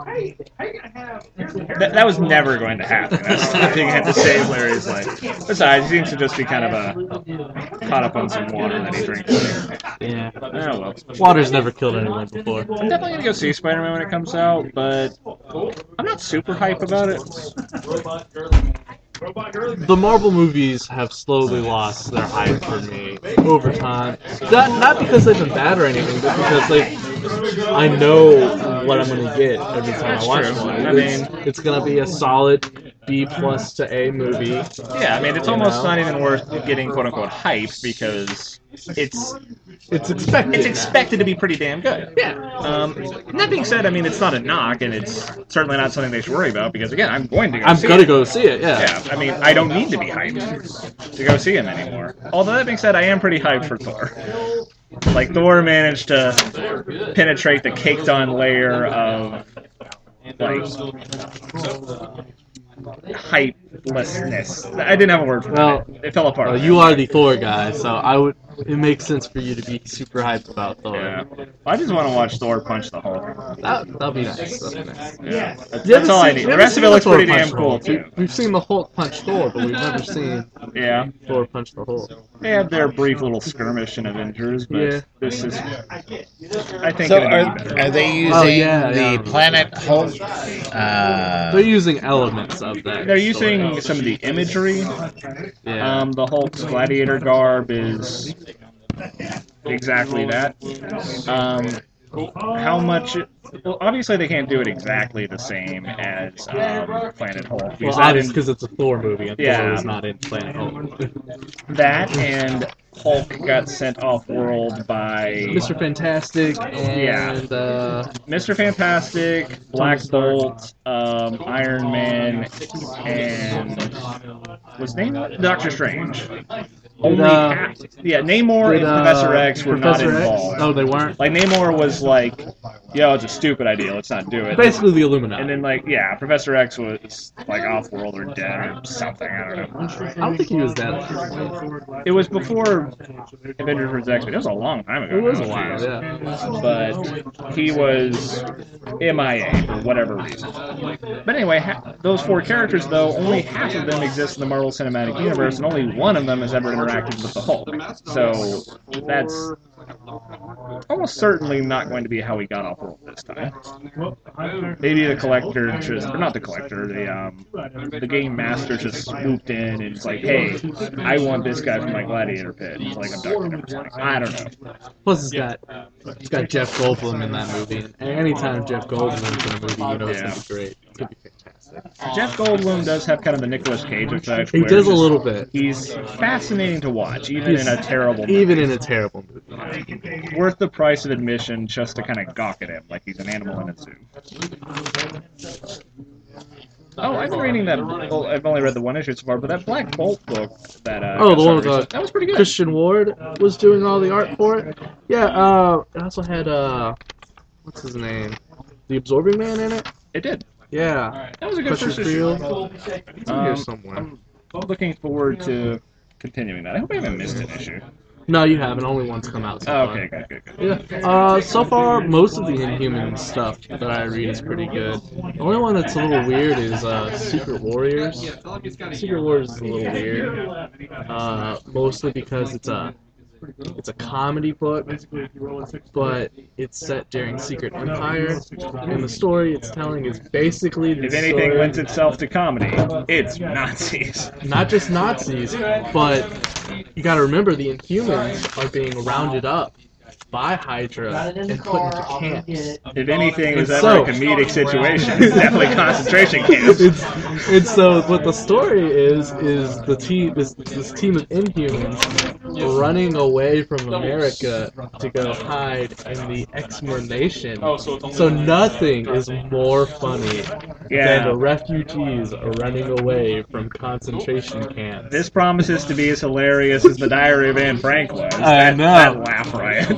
Speaker 1: that was never going to happen. That's the thing I had to say, Larry's like. Besides, he seems to just be kind of caught up on some water that he drinks.
Speaker 2: Yeah.
Speaker 1: Oh, well.
Speaker 2: Water's never killed anyone before.
Speaker 1: I'm definitely gonna go see Spider-Man when it comes out, but I'm not super hype about it.
Speaker 2: The Marvel movies have slowly lost their hype for me over time. Not because they've been bad or anything, but because I know what I'm going to get every time I watch
Speaker 1: true.
Speaker 2: one.
Speaker 1: I mean-
Speaker 2: It's going to be a solid B+ to A movie.
Speaker 1: Yeah, I mean, it's almost not even worth getting quote-unquote hype because it's
Speaker 2: expected.
Speaker 1: expected to be pretty damn good.
Speaker 2: Yeah.
Speaker 1: That being said, I mean, it's not a knock, and it's certainly not something they should worry about because, again, I'm going to go
Speaker 2: I'm
Speaker 1: see
Speaker 2: going to
Speaker 1: it.
Speaker 2: go see it, yeah.
Speaker 1: Yeah, I mean, I don't need to be hyped to go see him anymore. Although, that being said, I am pretty hyped for Thor. Like, Thor managed to penetrate the caked-on layer of, like, hypelessness. I didn't have a word for
Speaker 2: Well,
Speaker 1: it. It fell apart.
Speaker 2: You are the Thor guy, so it makes sense for you to be super hyped about Thor.
Speaker 1: Yeah. I just want to watch Thor punch the Hulk.
Speaker 2: That'll be nice. That'll be nice.
Speaker 1: Yeah. That's all I need. The rest of it looks pretty damn cool, too.
Speaker 2: We've seen the Hulk punch Thor, but we've never seen
Speaker 1: Yeah.
Speaker 2: Thor punch the Hulk.
Speaker 1: They had their brief little skirmish in Avengers, but
Speaker 2: Yeah.
Speaker 1: this is, I think,
Speaker 3: So
Speaker 1: gonna be better.
Speaker 3: are they using
Speaker 2: Oh, yeah,
Speaker 3: the
Speaker 2: yeah.
Speaker 3: Planet Hulk?
Speaker 2: They're using elements of that.
Speaker 1: They're using some of the imagery.
Speaker 2: Yeah.
Speaker 1: The Hulk's gladiator garb is exactly that. How much? Well, obviously they can't do it exactly the same as Planet Hulk. Because
Speaker 2: Well,
Speaker 1: that
Speaker 2: obviously
Speaker 1: in-
Speaker 2: because it's a Thor movie, and
Speaker 1: Yeah.
Speaker 2: Thor is not in Planet Hulk.
Speaker 1: that and Hulk got sent off world by
Speaker 2: Mr. Fantastic and
Speaker 1: Mr. Fantastic, Black Bolt, Iron Man, and what's his name? Doctor Strange. Only Namor and Professor X were not
Speaker 2: Professor X?
Speaker 1: involved.
Speaker 2: No, they weren't.
Speaker 1: Like Namor was like, "Yo, it's a stupid idea. Let's not do it."
Speaker 2: Basically, the Illuminati.
Speaker 1: And then Professor X was like off world or dead or something. I don't know.
Speaker 2: I don't think he was that.
Speaker 1: It was before Avengers vs. X-Men. It was a long time ago.
Speaker 2: It was a
Speaker 1: now,
Speaker 2: while,
Speaker 1: jeez.
Speaker 2: yeah.
Speaker 1: But he was MIA for whatever reason. But anyway, those four characters, though, only half of them exist in the Marvel Cinematic Universe, and only one of them has ever interacted with the Hulk. So that's almost certainly not going to be how he got off world this time. Maybe the collector or not the collector, the game master just swooped in and it's like, hey, I want this guy from my gladiator pit. It's like I'm Dr. I don't know.
Speaker 2: Plus, it's got Jeff Goldblum in that movie, and anytime Jeff Goldblum's in a movie, you know it's gonna be great. It's gonna be fantastic.
Speaker 1: Jeff Goldblum does have kind of the Nicolas Cage effect.
Speaker 2: He
Speaker 1: where
Speaker 2: does a
Speaker 1: just-
Speaker 2: little bit.
Speaker 1: He's fascinating to watch, even in a terrible movie.
Speaker 2: Even in a terrible movie.
Speaker 1: Worth the price of admission just to kind of gawk at him like he's an animal in a zoo. Oh, I've been reading that. Well, I've only read the one issue so far, but that Black Bolt book that.
Speaker 2: Oh,
Speaker 1: got
Speaker 2: the one with
Speaker 1: started, that was pretty good.
Speaker 2: Christian Ward was doing all the art for it. Yeah, it also had what's his name? The Absorbing Man in it.
Speaker 1: It did.
Speaker 2: Yeah.
Speaker 1: That was a good
Speaker 2: Pressure
Speaker 1: first issue.
Speaker 2: Field. It's in here somewhere.
Speaker 1: I'm looking forward to continuing that. I hope I haven't missed an issue.
Speaker 2: No, you haven't. Only one's come out so
Speaker 1: Oh,
Speaker 2: far.
Speaker 1: okay, good.
Speaker 2: Yeah. So far, most of the Inhuman stuff that I read is pretty good. The only one that's a little weird is Secret Warriors. Secret Warriors is a little weird, mostly because it's a comedy book, but it's set during Secret Empire, and the story it's telling is basically the
Speaker 1: If anything
Speaker 2: story-
Speaker 1: lends itself to comedy, it's Nazis.
Speaker 2: not just Nazis, but you gotta remember the Inhumans are being rounded up by Hydra and put into camps.
Speaker 1: If anything is
Speaker 2: And
Speaker 1: ever
Speaker 2: so-
Speaker 1: a comedic situation, it's definitely concentration camps.
Speaker 2: And so what the story is the team this team of Inhumans running away from America to go hide in the X-Men nation. So nothing is more funny than the refugees running away from concentration camps.
Speaker 1: This promises to be as hilarious as the Diary of Anne Frank was.
Speaker 2: I know.
Speaker 1: That laugh riot.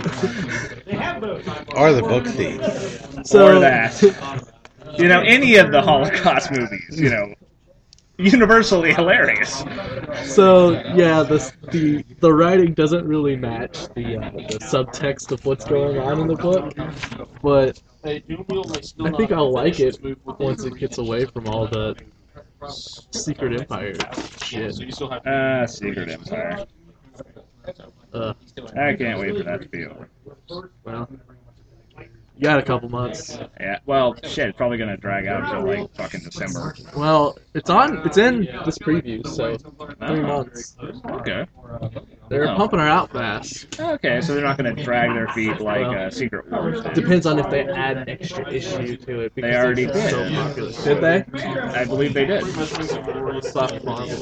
Speaker 3: Or the book thief.
Speaker 2: So
Speaker 1: Or that. You know, any of the Holocaust movies, you know, universally hilarious.
Speaker 2: So yeah, the writing doesn't really match the subtext of what's going on in the book, but I think I'll like it once it gets away from all the Secret Empire shit.
Speaker 1: Secret Empire.
Speaker 2: Uh,
Speaker 1: I can't wait for that to be over.
Speaker 2: well, you got a couple months.
Speaker 1: Yeah, well, shit, it's probably gonna drag out until like fucking December.
Speaker 2: Well, it's in this preview, so 3 months.
Speaker 1: Okay.
Speaker 2: They're
Speaker 1: Oh.
Speaker 2: pumping her out fast.
Speaker 1: Okay, so they're not gonna drag their feet like Secret Wars did.
Speaker 2: Depends on if they add an extra issue to it. Because
Speaker 1: They already
Speaker 2: it's so
Speaker 1: did.
Speaker 2: popular. Did they?
Speaker 1: I believe they did.
Speaker 2: Fuck Marvel.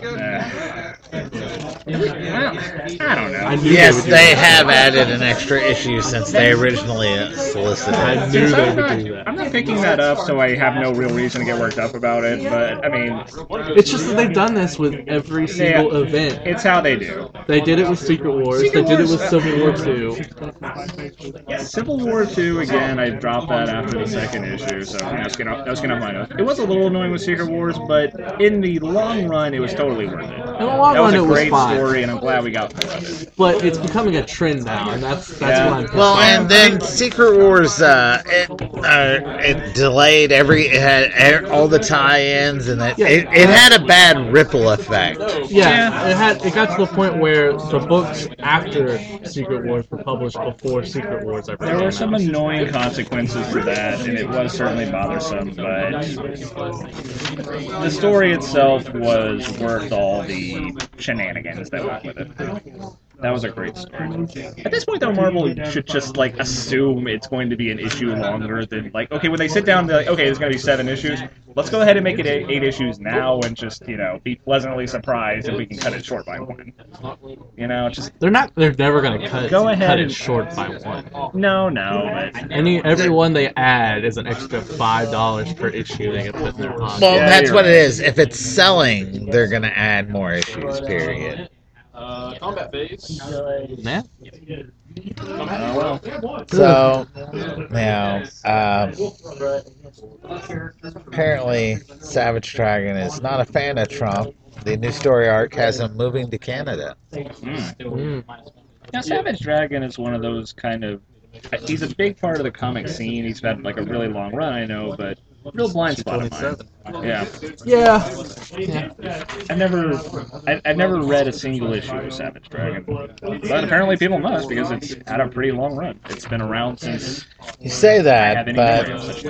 Speaker 1: Well, I don't know.
Speaker 2: I knew
Speaker 3: Yes,
Speaker 2: would do
Speaker 3: they
Speaker 2: that.
Speaker 3: have added an extra issue since they originally solicited.
Speaker 2: I knew
Speaker 1: Since
Speaker 2: they
Speaker 1: I'm
Speaker 2: would
Speaker 1: not,
Speaker 2: do that.
Speaker 1: I'm not picking that up, so I have no real reason to get worked up about it. But I mean,
Speaker 2: It's just that they've done this with every single event.
Speaker 1: it's how they do.
Speaker 2: They did it with Secret Wars. They did it with Civil War 2.
Speaker 1: Civil War 2 again. I dropped that after the second issue, so that was gonna my notes. It was a little annoying with Secret Wars, but in the long run, it was totally worth it.
Speaker 2: In the long
Speaker 1: That was
Speaker 2: run,
Speaker 1: a
Speaker 2: it was
Speaker 1: great
Speaker 2: fine.
Speaker 1: story, and I'm glad we got more of it.
Speaker 2: But it's becoming a trend now, and that's
Speaker 1: Yeah.
Speaker 2: what I'm pissed
Speaker 3: Well,
Speaker 2: off.
Speaker 3: and then Secret Wars, it delayed it had all the tie-ins, and it had a bad ripple effect.
Speaker 2: Yeah, it got to the point where the books after Secret Wars were published before Secret Wars ever
Speaker 1: There
Speaker 2: came
Speaker 1: were some
Speaker 2: out.
Speaker 1: annoying consequences to that, and it was certainly bothersome, but the story itself was worth all the shenanigans that went with it. That was a great story. At this point, though, Marvel should just, like, assume it's going to be an issue longer than, like, okay, when they sit down, they're like, okay, there's going to be 7 issues, let's go ahead and make it 8 issues now and just, you know, be pleasantly surprised if we can cut it short by 1. You know, just,
Speaker 2: They're never gonna cut
Speaker 1: ahead
Speaker 2: it
Speaker 1: and-
Speaker 2: short by 1.
Speaker 1: no, but...
Speaker 2: Every one they add is an extra $5 per issue they can put in their pocket.
Speaker 3: Well,
Speaker 1: Yeah,
Speaker 3: that's
Speaker 1: you're
Speaker 3: what
Speaker 1: right.
Speaker 3: it is. If it's selling, they're going to add more issues, period.
Speaker 4: Combat phase.
Speaker 2: Yeah.
Speaker 1: well.
Speaker 3: So, apparently Savage Dragon is not a fan of Trump. The new story arc has him moving to Canada.
Speaker 2: Mm.
Speaker 1: Now, Savage Dragon is one of those kind of... He's a big part of the comic scene. He's had, like, a really long run, I know, but real blind spot of mine. Yeah.
Speaker 2: Yeah.
Speaker 1: I've never read a single issue of Savage Dragon. But apparently people must, because it's had a pretty long run. It's been around since...
Speaker 3: You say
Speaker 1: have
Speaker 3: that,
Speaker 1: any
Speaker 3: but
Speaker 1: memory of such things.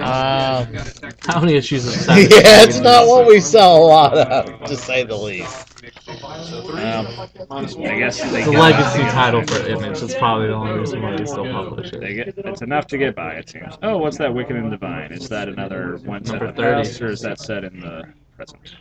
Speaker 2: How many issues of
Speaker 3: yeah, it's not what we sell a lot of, to say the least.
Speaker 1: I guess they
Speaker 2: It's a
Speaker 1: get
Speaker 2: legacy
Speaker 1: enough to
Speaker 2: title
Speaker 1: get
Speaker 2: for Image. That's probably the only reason why they still publish
Speaker 1: by.
Speaker 2: it.
Speaker 1: It's enough to get by, it seems. Oh, what's that Wicked and Divine? Is that another one set in
Speaker 2: Number
Speaker 1: the
Speaker 2: 30.
Speaker 1: past, or is that set in the present?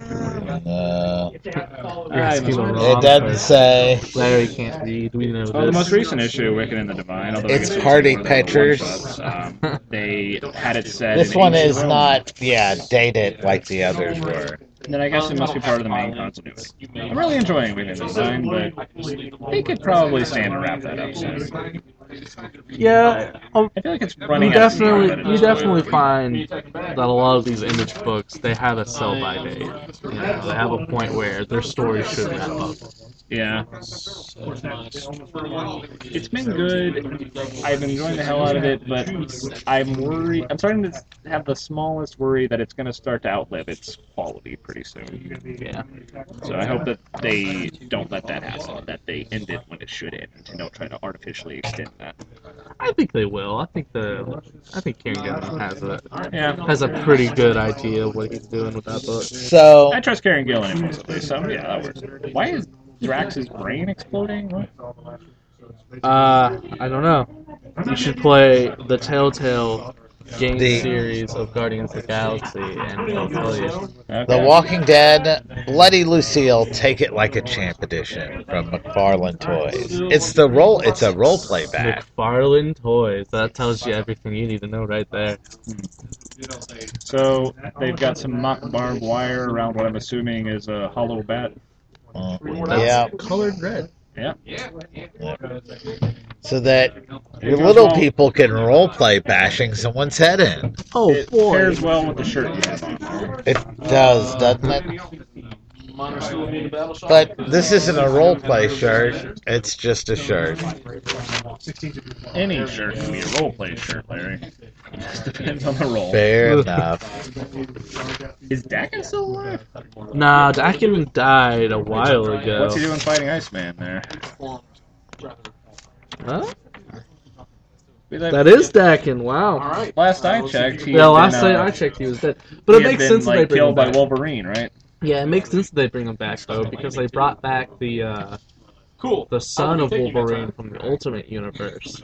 Speaker 2: You're asking the
Speaker 3: It
Speaker 2: wrong
Speaker 3: doesn't
Speaker 2: person.
Speaker 3: say.
Speaker 2: Larry can't read. We know
Speaker 1: Well, the most
Speaker 2: this.
Speaker 1: recent issue of Wicked and the Divine, although I
Speaker 3: It's
Speaker 1: guess it was
Speaker 3: Party
Speaker 1: more than the
Speaker 3: Pictures.
Speaker 1: one-shots, they had it set
Speaker 3: This
Speaker 1: in
Speaker 3: one
Speaker 1: ancient
Speaker 3: is
Speaker 1: Rome.
Speaker 3: not, dated like the others were.
Speaker 1: Then I guess it must be part of the main continuity. I'm really enjoying Wicked and the Divine, but they could probably stand to wrap that up soon.
Speaker 2: Yeah,
Speaker 1: I feel like it's running
Speaker 2: you
Speaker 1: out of steam, but
Speaker 2: definitely
Speaker 1: it's
Speaker 2: you definitely find that a lot of these Image books they have a sell by date. You know, they have a point where their story should wrap up.
Speaker 1: Yeah. It's been good. I've been enjoying the hell out of it, but I'm worried. I'm starting to have the smallest worry that it's going to start to outlive its quality pretty soon.
Speaker 2: Yeah.
Speaker 1: So I hope that they don't let that happen, that they end it when it should end, and don't try to artificially extend that.
Speaker 2: I think they will. I think Kieran Gillen
Speaker 1: Yeah.
Speaker 2: has a pretty good idea of what he's doing with that book.
Speaker 3: So,
Speaker 1: I trust Karen Gillan implicitly, so yeah, that works. Why is Drax's brain exploding? What?
Speaker 2: I don't know. You should play the Telltale game
Speaker 3: The-
Speaker 2: series of Guardians of the Galaxy, and they'll tell you.
Speaker 1: Okay.
Speaker 3: The Walking Dead, Bloody Lucille, Take It Like a Champ edition from McFarlane Toys. It's a role play back.
Speaker 2: McFarlane Toys. That tells you everything you need to know right there.
Speaker 1: So they've got some mock barbed wire around what I'm assuming is a hollow bat.
Speaker 3: Yeah,
Speaker 2: Colored red.
Speaker 1: Yeah.
Speaker 3: so that your little people can role play bashing someone's head in.
Speaker 2: Oh
Speaker 1: It
Speaker 2: boy.
Speaker 1: pairs well with the shirt you have on.
Speaker 3: It does, doesn't it? But this isn't a role play shirt. It's just a shirt.
Speaker 1: Any shirt can be a role play shirt, Larry. It just depends on the role.
Speaker 3: Fair enough.
Speaker 1: Is Dakin still alive?
Speaker 2: Nah, Dakin died a while ago.
Speaker 1: What's he doing fighting Iceman there?
Speaker 2: Huh? That is Dakin. Wow.
Speaker 1: Last I checked, he
Speaker 2: Yeah,
Speaker 1: had
Speaker 2: last
Speaker 1: been,
Speaker 2: I checked, he was dead. But it
Speaker 1: he had
Speaker 2: makes
Speaker 1: been,
Speaker 2: sense that they
Speaker 1: like,
Speaker 2: bring him
Speaker 1: killed by
Speaker 2: back.
Speaker 1: Wolverine, right?
Speaker 2: Yeah, it makes sense that they bring him back though, because they brought back the son of Wolverine from the Ultimate Universe.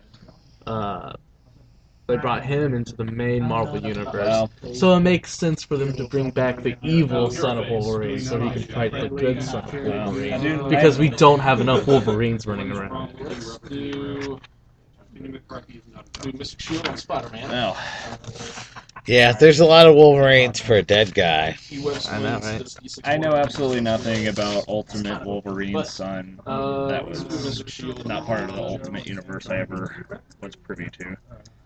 Speaker 2: They brought him into the main Marvel universe,
Speaker 1: Well.
Speaker 2: so it makes sense for them to bring back the evil son of Wolverine, so he can fight the good son of Wolverine. Because we don't have enough Wolverines running around.
Speaker 1: Well,
Speaker 3: Yeah, there's a lot of Wolverines for a dead guy.
Speaker 2: I know, right?
Speaker 1: I know absolutely nothing about Ultimate Wolverine's son. That was not part of the Ultimate Universe I ever was privy to.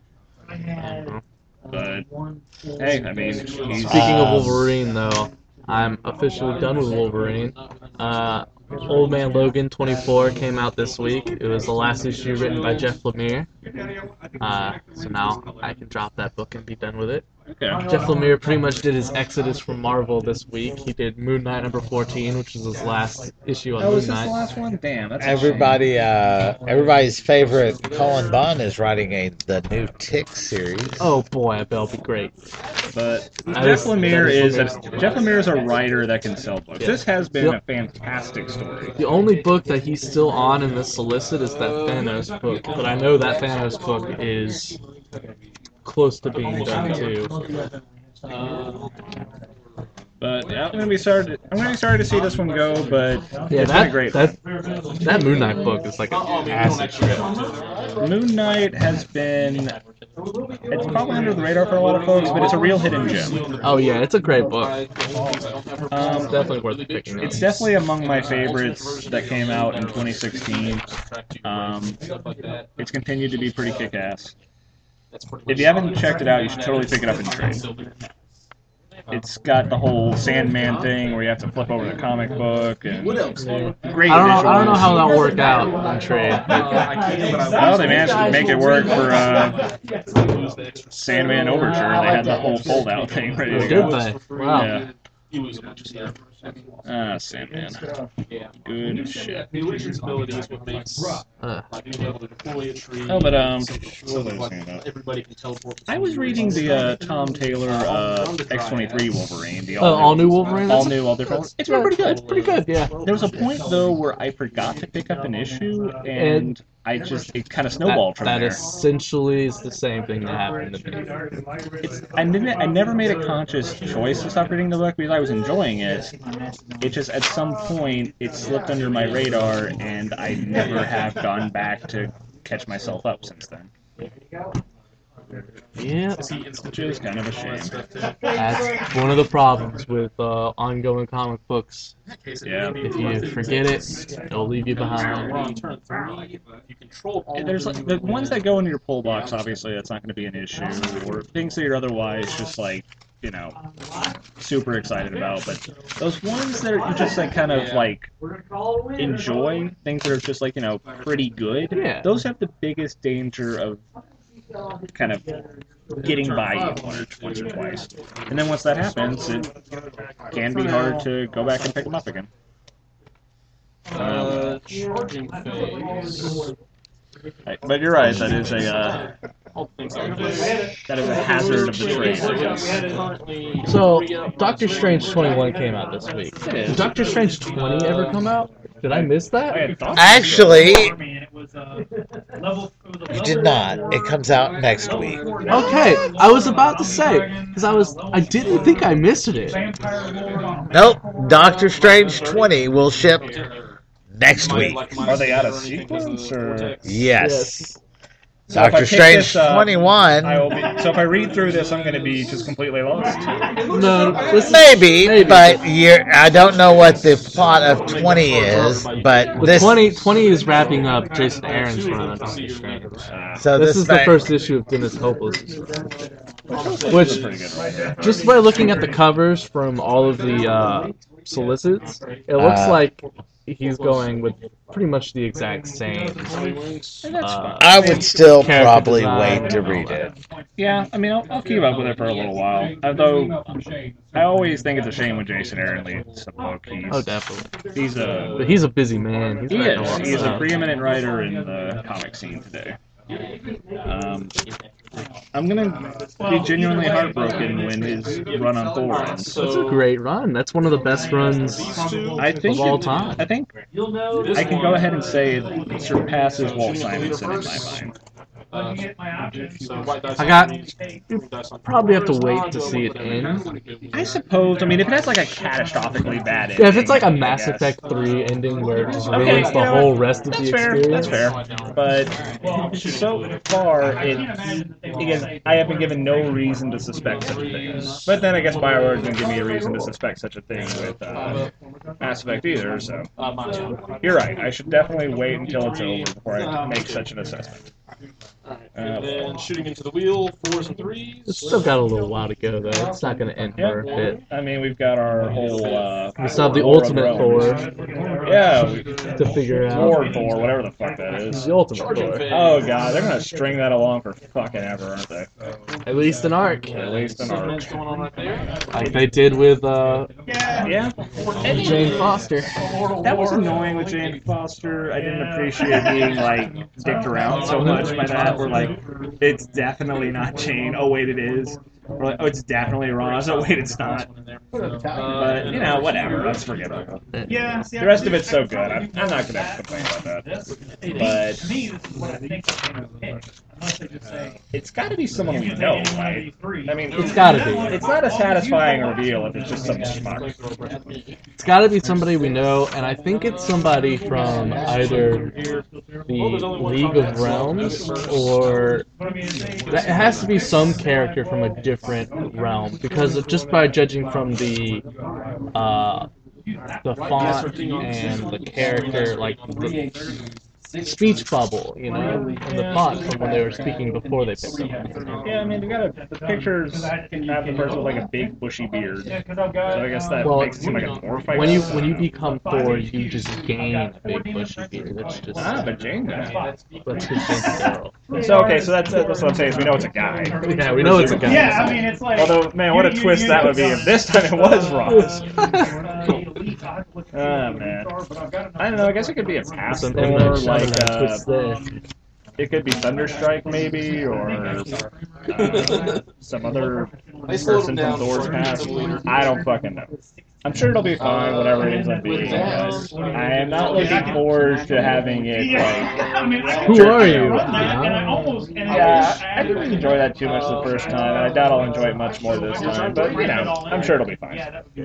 Speaker 1: But, hey, I mean, he's...
Speaker 2: Speaking of Wolverine, though, I'm officially done with Wolverine. Old Man Logan 24 came out this week. It was the last issue written by Jeff Lemire. So now I can drop that book and be done with it.
Speaker 1: Okay.
Speaker 2: Jeff Lemire pretty much did his exodus from Marvel this week. He did Moon Knight number 14, which was his last issue on
Speaker 1: Oh,
Speaker 2: Moon
Speaker 1: is this the
Speaker 2: Knight.
Speaker 1: last one? Damn, that's a
Speaker 3: Everybody's favorite Colin Bunn is writing the new Tick series.
Speaker 2: Oh boy, that'll be great.
Speaker 1: shame. But
Speaker 2: That
Speaker 1: Jeff
Speaker 2: is
Speaker 1: Lemire
Speaker 2: Lemire's
Speaker 1: is a writer that can sell books.
Speaker 2: Yeah.
Speaker 1: This has been
Speaker 2: Yep.
Speaker 1: a fantastic story.
Speaker 2: The only book that he's still on in this solicit is that Thanos book, but I know that Thanos book is close to being done too.
Speaker 1: But yeah, I'm gonna be sorry to see this one go, but
Speaker 2: Yeah,
Speaker 1: it's been a great
Speaker 2: that Moon Knight book is like an acid trip.
Speaker 1: Moon Knight has been. It's probably under the radar for a lot of folks, but it's a real hidden gem.
Speaker 2: Oh yeah, it's a great book.
Speaker 1: Um,
Speaker 2: Definitely worth picking up.
Speaker 1: It's definitely among my favorites that came out in 2016. It's continued to be pretty kick-ass. If you haven't checked it out, you should totally pick it up in trade. It's got the whole Sandman thing where you have to flip over the comic book and great visuals.
Speaker 2: I don't know how that'll work out in trade.
Speaker 1: Well, they managed to make it work for Sandman Overture. They had the whole fold-out thing ready to
Speaker 2: Did
Speaker 1: go.
Speaker 2: they? Wow.
Speaker 1: Yeah. Sandman.
Speaker 4: Yeah.
Speaker 1: Good shit.
Speaker 4: The illusion's ability is what makes being able to deploy a tree.
Speaker 1: Oh, but,
Speaker 4: so that, like, everybody can teleport.
Speaker 1: I was reading the Tom Taylor X-23 Wolverine. The
Speaker 2: all new Wolverine.
Speaker 1: all new, all different. It's been pretty good.
Speaker 2: Pretty good, yeah.
Speaker 1: There was a point though where I forgot to pick up an issue, and it kind of snowballed from
Speaker 2: that
Speaker 1: there.
Speaker 2: Essentially is the same thing that happened to me.
Speaker 1: I never made a conscious choice to stop reading the book because I was enjoying it. It just at some point it slipped under my radar, and I never have gone back to catch myself up since then.
Speaker 2: Yeah,
Speaker 1: Which is kind of a shame.
Speaker 2: that's one of the problems with ongoing comic books.
Speaker 1: Yeah.
Speaker 2: If you forget it, it'll leave you behind.
Speaker 4: Turn 3, you control all
Speaker 1: There's like the ones that go into your pull box. Obviously, that's not going to be an issue, or things that you're otherwise just like super excited about. But those ones that you just like kind of like enjoy, things that are just like pretty good.
Speaker 2: Yeah.
Speaker 1: Those have the biggest danger of kind of getting by you once or twice, and then once that happens, it can be hard to go back and pick them up again.
Speaker 4: charging phase.
Speaker 1: Right, but you're right. That is a
Speaker 4: All things like this.
Speaker 1: that is a hazard of the trade. I guess.
Speaker 4: Currently,
Speaker 2: So, Doctor Strange 21 came out this week.
Speaker 1: It is.
Speaker 2: Did Doctor Strange 20 ever come out? Did I miss
Speaker 1: I
Speaker 2: that?
Speaker 1: had thought
Speaker 3: Actually, you did not. It comes out next week.
Speaker 2: Okay, I was about to say, because I didn't think I missed it.
Speaker 3: Nope. Doctor Strange 20 will ship next week.
Speaker 1: Are they out of sequence or?
Speaker 3: Yes.
Speaker 1: So if I
Speaker 3: Doctor
Speaker 1: pick
Speaker 3: Strange
Speaker 1: this up,
Speaker 3: 21.
Speaker 1: I will be, so if I read through this, I'm going to be just completely lost.
Speaker 2: No, listen,
Speaker 3: Maybe, but I don't know what the plot of 20 is, but
Speaker 2: the
Speaker 3: this
Speaker 2: 20 is wrapping up Jason Aaron's run on Doctor Strange.
Speaker 3: so
Speaker 2: This is the
Speaker 3: thing-
Speaker 2: first issue of Dennis Hopeless. Which,
Speaker 1: Pretty good right there.
Speaker 2: just by looking at the covers from all of the solicits, it looks like he's going with pretty much the exact same.
Speaker 3: I would still
Speaker 2: character
Speaker 3: probably
Speaker 2: design
Speaker 3: wait to
Speaker 2: and all
Speaker 3: read
Speaker 2: that.
Speaker 3: it.
Speaker 1: Yeah, I mean, I'll keep up with it for a little while. Although, I always think it's a shame when Jason Aaron leaves a book.
Speaker 2: Oh, definitely.
Speaker 1: But
Speaker 2: But he's a busy man. He's
Speaker 1: he
Speaker 2: writing a lot
Speaker 1: is.
Speaker 2: of
Speaker 1: He is a
Speaker 2: stuff.
Speaker 1: preeminent writer in the comic scene today. I'm gonna be genuinely heartbroken when his run on Thor ends.
Speaker 2: That's a great run. That's one of the best runs
Speaker 1: I think
Speaker 2: of all time.
Speaker 1: I think I can go ahead and say it surpasses Walt Simonson in my mind.
Speaker 2: I got. You probably have to wait to see it end.
Speaker 1: I suppose. I mean, if it has like a catastrophically bad ending.
Speaker 2: Yeah, if it's like a
Speaker 1: I
Speaker 2: Mass
Speaker 1: guess.
Speaker 2: Effect 3 ending where it just
Speaker 1: Okay,
Speaker 2: ruins the
Speaker 1: you know
Speaker 2: whole
Speaker 1: what?
Speaker 2: rest of
Speaker 1: That's
Speaker 2: the
Speaker 1: fair.
Speaker 2: experience.
Speaker 1: That's fair. But so far, again, I have been given no reason to suspect such a thing. But then I guess BioWare didn't give me a reason to suspect such a thing with Mass Effect either. So you're right. I should definitely wait until it's over before I make such an assessment.
Speaker 4: And then shooting into the wheel, 4s and 3s.
Speaker 2: It's still got a little while to go though. It's not going to end for a bit.
Speaker 1: I mean, we've got our whole.
Speaker 2: We still have the
Speaker 1: War of
Speaker 2: Ultimate
Speaker 1: Realms.
Speaker 2: Thor
Speaker 1: Yeah,
Speaker 2: to figure out.
Speaker 1: Lord Thor, whatever the fuck that is.
Speaker 2: The Ultimate
Speaker 4: Charging
Speaker 2: Thor.
Speaker 4: phase.
Speaker 1: Oh god, they're gonna string that along for fucking ever, aren't they?
Speaker 2: At least an arc.
Speaker 1: At least an arc.
Speaker 4: Going on right there.
Speaker 2: Like they did with
Speaker 1: Yeah.
Speaker 2: Jane Foster.
Speaker 1: That was annoying with Jane Foster. I didn't appreciate being like dicked around so much by that. We're like, it's definitely not Jane. Oh wait, it is. We're like, oh, it's definitely Roz. Oh wait, it's not. But you know, whatever. That's forgivable.
Speaker 5: Yeah,
Speaker 1: The rest of it's so good. I'm not gonna complain about that. But it's got to be someone we know, right? I mean,
Speaker 2: It's gotta be.
Speaker 1: It's not a satisfying reveal if it's just some schmuck.
Speaker 2: It's got to be somebody we know, and I think it's somebody from either the League of Realms or it has to be some character from a different realm because just by judging from the font and the character, like the speech bubble, you know, and the font from when they were speaking before they picked up.
Speaker 1: Yeah, I mean, the pictures have the person with like a big bushy beard. So I guess that
Speaker 2: Well,
Speaker 1: makes it seem like a dwarf. I
Speaker 2: When you
Speaker 1: guess.
Speaker 2: become Thor, you just gain a big bushy beard. That's just
Speaker 1: But Jane does.
Speaker 2: that's who Jane's girl.
Speaker 1: So okay, so that's what I'm saying is we know it's a guy.
Speaker 2: Yeah, we know it's a guy.
Speaker 5: Yeah, I mean, it's like.
Speaker 1: Although, man, what a twist that would be if this time it was Ross. Man. I don't know. I guess it could be a past
Speaker 2: Some
Speaker 1: Thor,
Speaker 2: M.
Speaker 1: like
Speaker 2: Night Shyamalan twist there.
Speaker 1: it could be Thunderstrike maybe, or some other
Speaker 4: They slowed
Speaker 1: person
Speaker 4: him down
Speaker 1: from Thor's
Speaker 4: for
Speaker 1: past.
Speaker 4: the leader.
Speaker 1: I don't fucking know. I'm sure it'll be fine, whatever it ends up being. But I am not looking forward to having it like.
Speaker 2: Who are you?
Speaker 1: Yeah, I didn't enjoy that too much the first time, and I doubt I'll enjoy it much more this time. But you know, I'm sure it'll be fine.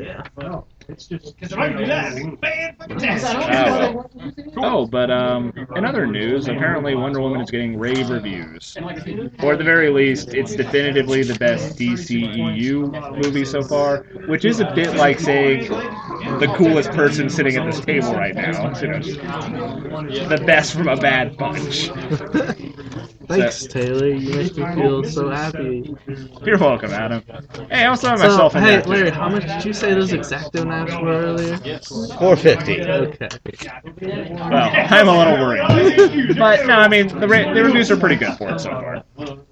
Speaker 1: Oh, but in other news, apparently Wonder Woman is getting rave reviews. Or at the very least, it's definitively the best DCEU movie so far, which is a bit like saying the coolest person sitting at this table right now. You know, the best from a bad bunch.
Speaker 2: Thanks, Taylor. You make me feel so happy.
Speaker 1: You're welcome, Adam. Hey, I also have myself in
Speaker 2: hey,
Speaker 1: there, too.
Speaker 2: Larry, how much did you say those Exacto knives were earlier?
Speaker 3: $4.50.
Speaker 2: Okay.
Speaker 1: Well, I'm a little worried. But, no, I mean, the reviews are pretty good for it so far.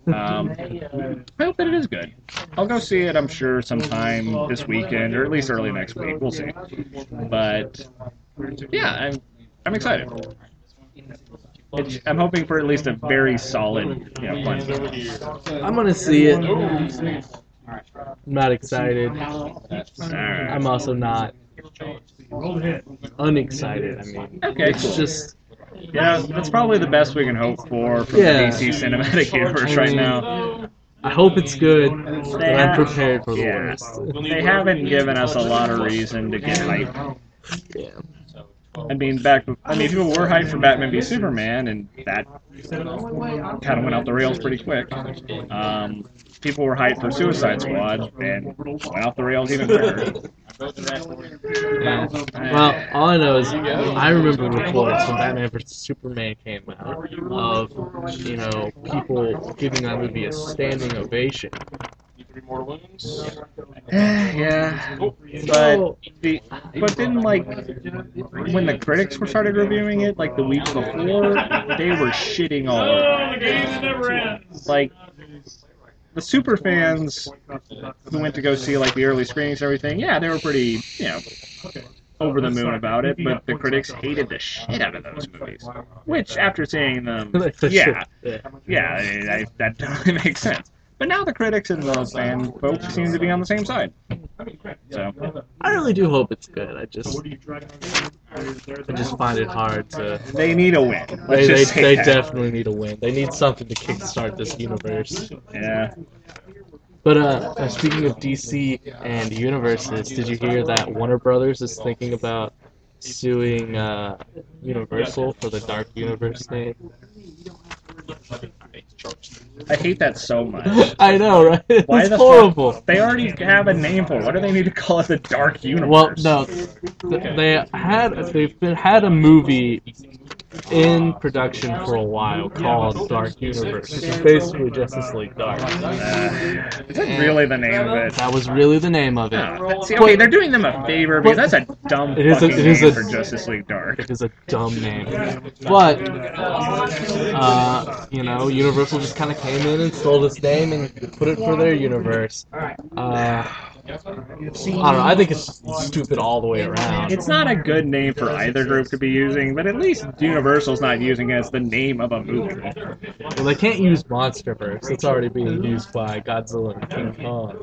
Speaker 1: I hope that it is good. I'll go see it, I'm sure, sometime this weekend, or at least early next week. We'll see. But, yeah, I'm excited. I'm hoping for at least a very solid, fun film.
Speaker 2: I'm gonna see it. I'm not excited.
Speaker 1: Alright.
Speaker 2: I'm also not unexcited. I mean,
Speaker 1: Okay,
Speaker 2: it's
Speaker 1: cool.
Speaker 2: just
Speaker 1: That's probably the best we can hope for from
Speaker 2: Yeah.
Speaker 1: the DC cinematic universe right now.
Speaker 2: I hope it's good, but I'm prepared for the
Speaker 1: Yeah.
Speaker 2: worst.
Speaker 1: They haven't given us a lot of reason to get hyped.
Speaker 2: Yeah.
Speaker 1: I mean, people were hyped for Batman v Superman, and that kind of went off the rails pretty quick. People were hyped for Suicide Squad, and went off the rails even quicker.
Speaker 2: Yeah. Well, all I know is I remember reports when Batman vs Superman came out of people giving that movie a standing ovation.
Speaker 4: 3 more wounds.
Speaker 1: Yeah, but then when the critics started reviewing it the week before, they were shitting all over it. Like the super fans who went to go see the early screenings and everything, yeah, they were pretty over the moon about it, but the critics hated the shit out of those movies. Which, after seeing them, that totally makes sense. But now the critics and the fan folks seem to be on the same side. So
Speaker 2: I really do hope it's good. I just find it hard to.
Speaker 1: They need a win.
Speaker 2: They definitely need a win. They need something to kickstart this universe.
Speaker 1: Yeah.
Speaker 2: But speaking of DC and universes, did you hear that Warner Brothers is thinking about suing Universal for the Dark Universe name?
Speaker 1: I hate that so much.
Speaker 2: I know, right?
Speaker 1: Why
Speaker 2: It's horrible.
Speaker 1: Fuck? They already have a name for it. Why do they need to call it the Dark Universe?
Speaker 2: Well, no, they've had a movie in production for a while called Dark Universe, which is basically Justice League Dark.
Speaker 1: Is that really the name of it?
Speaker 2: That was really the name of it.
Speaker 1: Oh, see, okay, they're doing them a favor because that's a dumb fucking name for Justice League Dark.
Speaker 2: It is a dumb name. But, Universal just kind of came in and stole this name and put it for their universe. I don't know, I think it's stupid all the way around.
Speaker 1: It's not a good name for either group to be using, but at least Universal's not using it as the name of a movie.
Speaker 2: Well, they can't use Monsterverse. It's already being used by Godzilla and King Kong.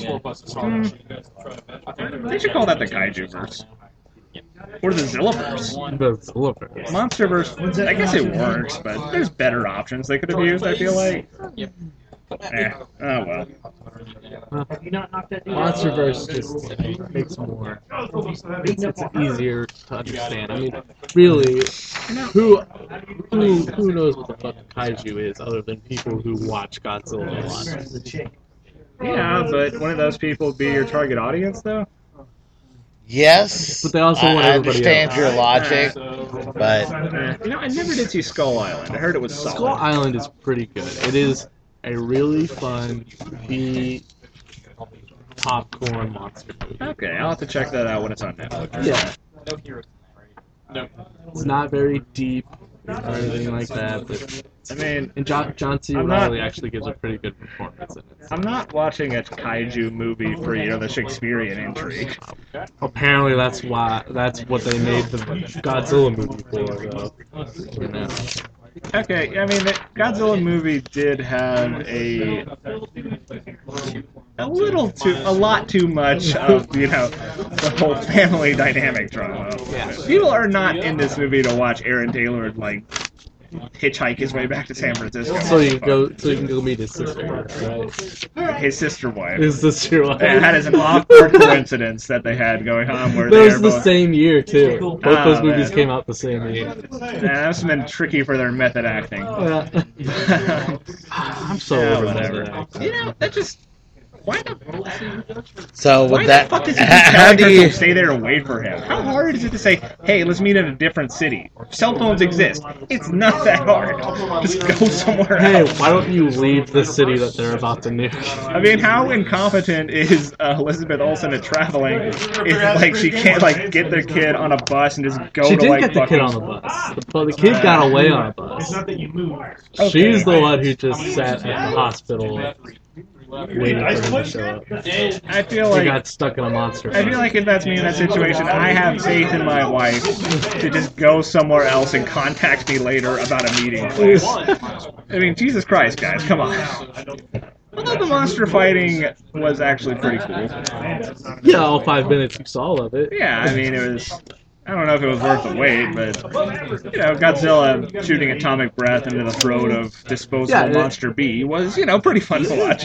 Speaker 1: They should call that the Kaijuverse. Or the Zillaverse.
Speaker 2: The Zillaverse.
Speaker 1: Monsterverse, I guess it works, but there's better options they could have used, I feel like. Oh well.
Speaker 2: Monsterverse just makes more. It's easier to understand. I mean, really, who knows what the fuck kaiju is other than people who watch Godzilla a lot?
Speaker 1: Yeah, but wouldn't those people be your target audience, though?
Speaker 3: Yes,
Speaker 2: but they also want
Speaker 3: I
Speaker 2: everybody
Speaker 3: understand
Speaker 2: else.
Speaker 3: your logic, but
Speaker 1: I never did see Skull Island. I heard it was solid.
Speaker 2: Skull Island is pretty good. It is a really fun popcorn monster movie.
Speaker 1: Okay, I'll have to check that out when it's on Netflix.
Speaker 2: Yeah. It's not very deep or anything like that, but
Speaker 1: I mean,
Speaker 2: And John C.
Speaker 1: I'm not-
Speaker 2: Reilly actually gives a pretty good performance in it.
Speaker 1: I'm not watching a kaiju movie for the Shakespearean intrigue.
Speaker 2: Apparently, that's what they made the Godzilla movie for, though. You know.
Speaker 1: Okay, I mean, the Godzilla movie did have a lot too much of the whole family dynamic drama.
Speaker 2: Yeah.
Speaker 1: People are not in this movie to watch Aaron Taylor hitchhike his way back to San Francisco.
Speaker 2: So you can go meet his sister, right?
Speaker 1: His sister wife.
Speaker 2: His sister wife.
Speaker 1: And that is an awkward coincidence that they had going on where
Speaker 2: That
Speaker 1: they
Speaker 2: was
Speaker 1: are
Speaker 2: the
Speaker 1: both.
Speaker 2: same year too. Both those movies
Speaker 1: man.
Speaker 2: came out the same year.
Speaker 1: And that's been tricky for their method acting.
Speaker 2: Yeah. I'm so
Speaker 1: Yeah,
Speaker 2: over
Speaker 1: whatever.
Speaker 2: that.
Speaker 1: That just. Why the
Speaker 3: So
Speaker 1: Why
Speaker 3: with that,
Speaker 1: the fuck does he
Speaker 3: how
Speaker 1: tell
Speaker 3: do
Speaker 1: her
Speaker 3: you?
Speaker 1: to stay there and wait for him? How hard is it to say, hey, let's meet in a different city? Cell phones exist. It's not that hard. Just go somewhere
Speaker 2: Hey,
Speaker 1: else.
Speaker 2: why don't you leave the city that they're about to nuke?
Speaker 1: I mean, how incompetent is Elizabeth Olsen at traveling if, she can't, get the kid on a bus and just go
Speaker 2: She
Speaker 1: to,
Speaker 2: did get the
Speaker 1: fucking...
Speaker 2: kid on the bus. The kid got away on a bus.
Speaker 1: Okay.
Speaker 2: She's the one who just sat at the hospital waiting for him to show up.
Speaker 1: I feel
Speaker 2: She
Speaker 1: like...
Speaker 2: got stuck in a monster.
Speaker 1: I feel like if that's me in that situation, I have faith in my wife to just go somewhere else and contact me later about a meeting place. I mean, Jesus Christ, guys, come on. Although the monster fighting was actually pretty cool.
Speaker 2: Yeah, all 5 minutes you saw all of it.
Speaker 1: Yeah, I mean, it was... I don't know if it was worth the wait, but, Godzilla shooting atomic breath into the throat of disposable monster B was, pretty fun to watch.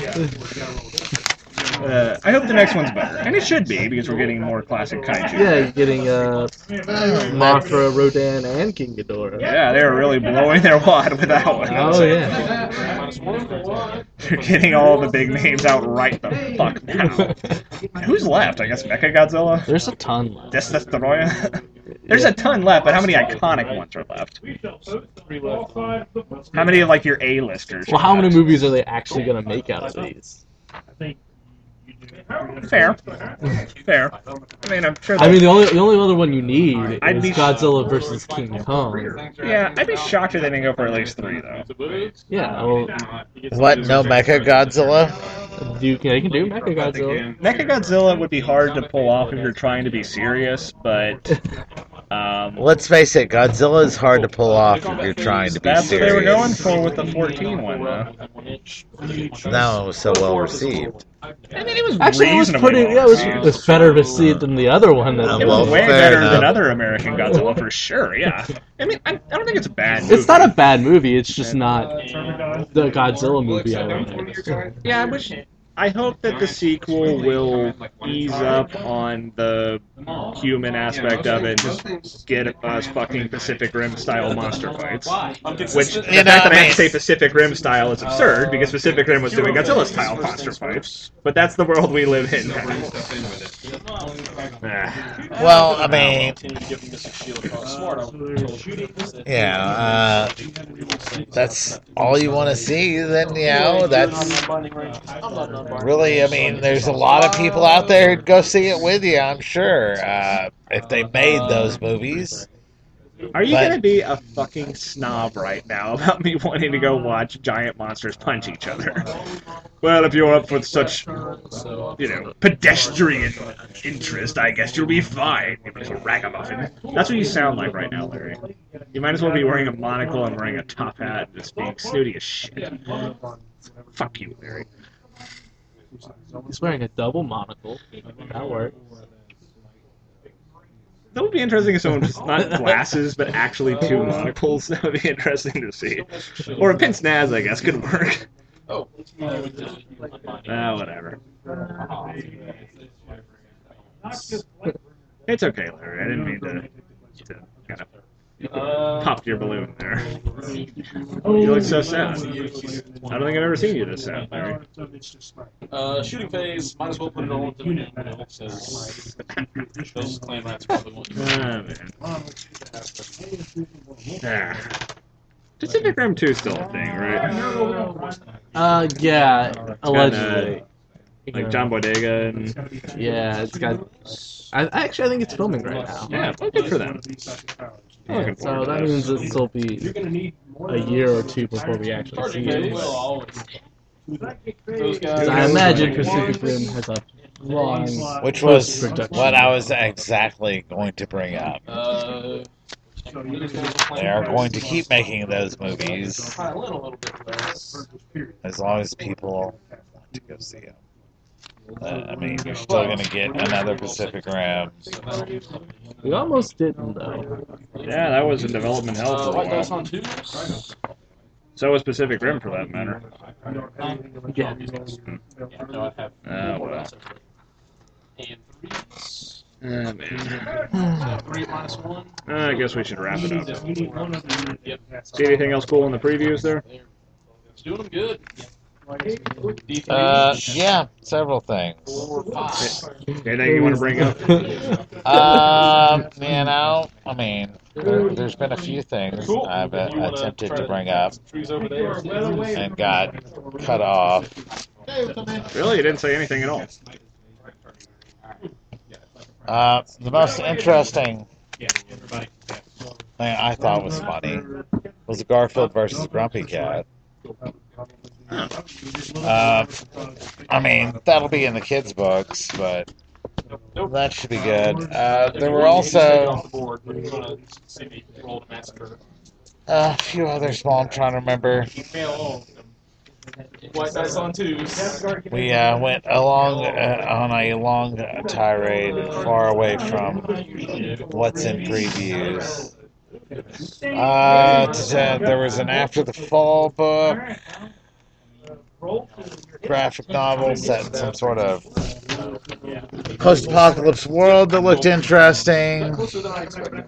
Speaker 1: I hope the next one's better. And it should be, because we're getting more classic kaiju.
Speaker 2: Yeah, you're getting Mothra, Rodan, and King Ghidorah.
Speaker 1: Yeah, they were really blowing their wad with that one.
Speaker 2: Oh, yeah.
Speaker 1: They're getting all the big names out right the fuck now. Who's left? I guess Mechagodzilla?
Speaker 2: There's a ton left.
Speaker 1: Destoroyah? There's a ton left, but how many iconic ones are left? How many of, your A-listers?
Speaker 2: Well, how many movies are they actually going to make out of these?
Speaker 1: Fair. Fair. I mean, I'm sure.
Speaker 2: I mean, the only other one you need
Speaker 1: I'd
Speaker 2: is
Speaker 1: be
Speaker 2: Godzilla versus King Kong.
Speaker 1: Yeah, I'd be shocked if they didn't go for at least 3, though.
Speaker 2: Yeah, well,
Speaker 3: What? No Mecha Godzilla?
Speaker 2: they can do Mechagodzilla.
Speaker 1: Mechagodzilla would be hard to pull off if you're trying to be serious, but
Speaker 3: Let's face it, Godzilla is hard to pull off if you're trying to be
Speaker 1: that's
Speaker 3: serious.
Speaker 1: what they were going for with the 14 one, though.
Speaker 3: No, it was so well received.
Speaker 1: I mean, it was
Speaker 2: Actually, it was
Speaker 1: reasonably
Speaker 2: pretty. Yeah, it was better to see it than the other one.
Speaker 1: It
Speaker 3: Well,
Speaker 1: was way
Speaker 3: fair
Speaker 1: better
Speaker 3: enough.
Speaker 1: than other American Godzilla, for sure, yeah. I mean, I don't think it's a bad movie.
Speaker 2: It's not a bad movie. It's just not the Godzilla movie I wanted.
Speaker 1: Yeah, I hope that the sequel will ease up on the human aspect of it and just get us fucking Pacific Rim style monster fights. Which, the fact that I have to say Pacific Rim style is absurd, because Pacific Rim was doing Godzilla style monster fights. But that's the world we live in.
Speaker 3: Well, I mean, yeah, that's all you want to see, then, that's really, I mean, there's a lot of people out there who'd go see it with you, I'm sure, if they made those movies.
Speaker 1: Are you going to be a fucking snob right now about me wanting to go watch giant monsters punch each other? Well, if you're up for such, pedestrian interest, I guess you'll be fine. You're a ragamuffin. That's what you sound like right now, Larry. You might as well be wearing a monocle and wearing a top hat and just being snooty as shit. Fuck you, Larry.
Speaker 2: He's wearing a double monocle. That works.
Speaker 1: That would be interesting if someone just not glasses, but actually 2 monocles. That would be interesting to see. Or a pince-nez, I guess, could work. Whatever. It's okay, Larry. I didn't mean to kind of pop your balloon there. You look so sad. I don't think I've ever seen you this sad, Larry.
Speaker 4: Shooting phase, might as well put it all into the game. Those clan rats probably won't use it.
Speaker 1: Man. Pacific Rim 2 is still a thing, right?
Speaker 2: Yeah, allegedly.
Speaker 1: Like John Boyega and...
Speaker 2: Yeah, it's got... I think it's filming right now.
Speaker 1: Yeah, well, good for them. Looking
Speaker 2: So
Speaker 1: forward to
Speaker 2: that means it'll still be a year or two before we actually see it.
Speaker 4: Those
Speaker 2: But
Speaker 4: guys.
Speaker 2: I imagine Pacific Rim has a long
Speaker 3: Which was
Speaker 2: post-production.
Speaker 3: what I was exactly going to bring up. They are going to keep making those movies as long as people want to go see them. I mean, you're still going to get another Pacific Rim.
Speaker 2: We almost didn't, though.
Speaker 1: Yeah, that was in development hell for a
Speaker 4: White dice
Speaker 1: while.
Speaker 4: on 2.
Speaker 1: So was Pacific Rim, for that matter.
Speaker 2: Yeah.
Speaker 1: Oh, well.
Speaker 4: And 3s.
Speaker 1: Man.
Speaker 4: 3 minus 1.
Speaker 1: I guess we should wrap it up.
Speaker 4: Yep.
Speaker 1: See anything else cool in the previews there?
Speaker 4: It's doing them good. D3.
Speaker 3: Yeah, several things.
Speaker 4: 4, 5.
Speaker 1: Anything you want to bring up?
Speaker 3: You know, I mean, there's been a few things I've attempted to bring up
Speaker 4: Trees over there.
Speaker 3: and got cut off.
Speaker 1: Really? You didn't say anything at all.
Speaker 3: The most interesting thing I thought was funny was Garfield versus Grumpy Cat. I mean, that'll be in the kids' books, but that should be good. There were also a few other small I'm trying to remember.
Speaker 4: White dice on 2s.
Speaker 3: We went along on a long tirade far away from what's in previews. There was an After the Fall book, graphic novel set in some sort of post-apocalypse world that looked interesting.
Speaker 4: Closer than I expected.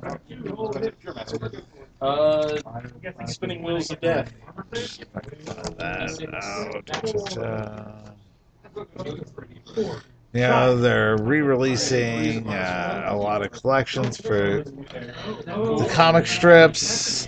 Speaker 4: Spinning Wheels of Death.
Speaker 3: You know, they're re-releasing a lot of collections for the comic strips.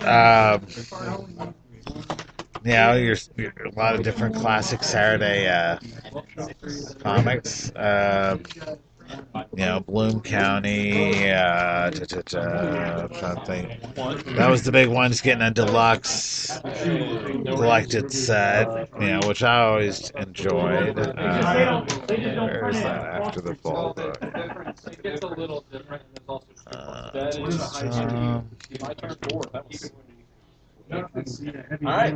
Speaker 3: You know, a lot of different classic Saturday comics. You know, Bloom County. I'm trying to think. That was the big one. Just getting a deluxe collected set. You know, which I always enjoyed. Where is that After the Fall book?
Speaker 4: It's a little different. That is my turn 4. That was. Alright.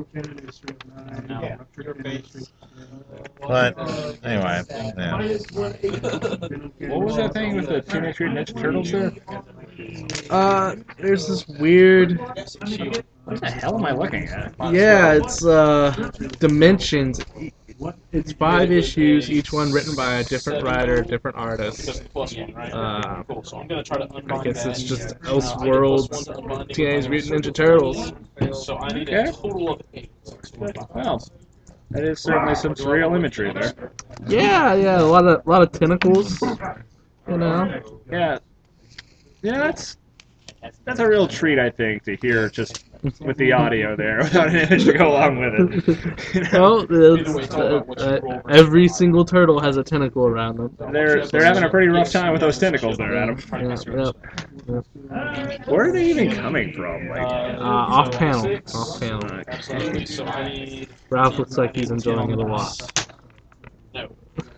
Speaker 3: But anyway, yeah.
Speaker 1: What was that thing with the Teenage Mutant Ninja Turtles there?
Speaker 2: There's this weird.
Speaker 1: What the hell am I looking at?
Speaker 2: Yeah, it's Dimensions. It's 5 issues, each one written by a different writer, different artist.
Speaker 4: That's the plus 1, right? Cool. So I'm gonna try to unbind
Speaker 2: I guess
Speaker 4: that.
Speaker 2: it's just Elseworlds Teenage Mutant Ninja Turtles.
Speaker 4: So I need a total of 8.
Speaker 1: Well, that is certainly some surreal imagery there.
Speaker 2: Yeah, a lot of tentacles. You know.
Speaker 1: Yeah, that's a real treat, I think, to hear just with the audio there without an image to go along with it. You know?
Speaker 2: Well, every single turtle has a tentacle around them.
Speaker 1: They're having a pretty rough time with those tentacles there, Adam.
Speaker 2: Yeah.
Speaker 1: Where are they even coming from? Like,
Speaker 2: Off panel.
Speaker 4: Absolutely. So I need.
Speaker 2: Ralph looks like he's enjoying it a lot.
Speaker 4: No.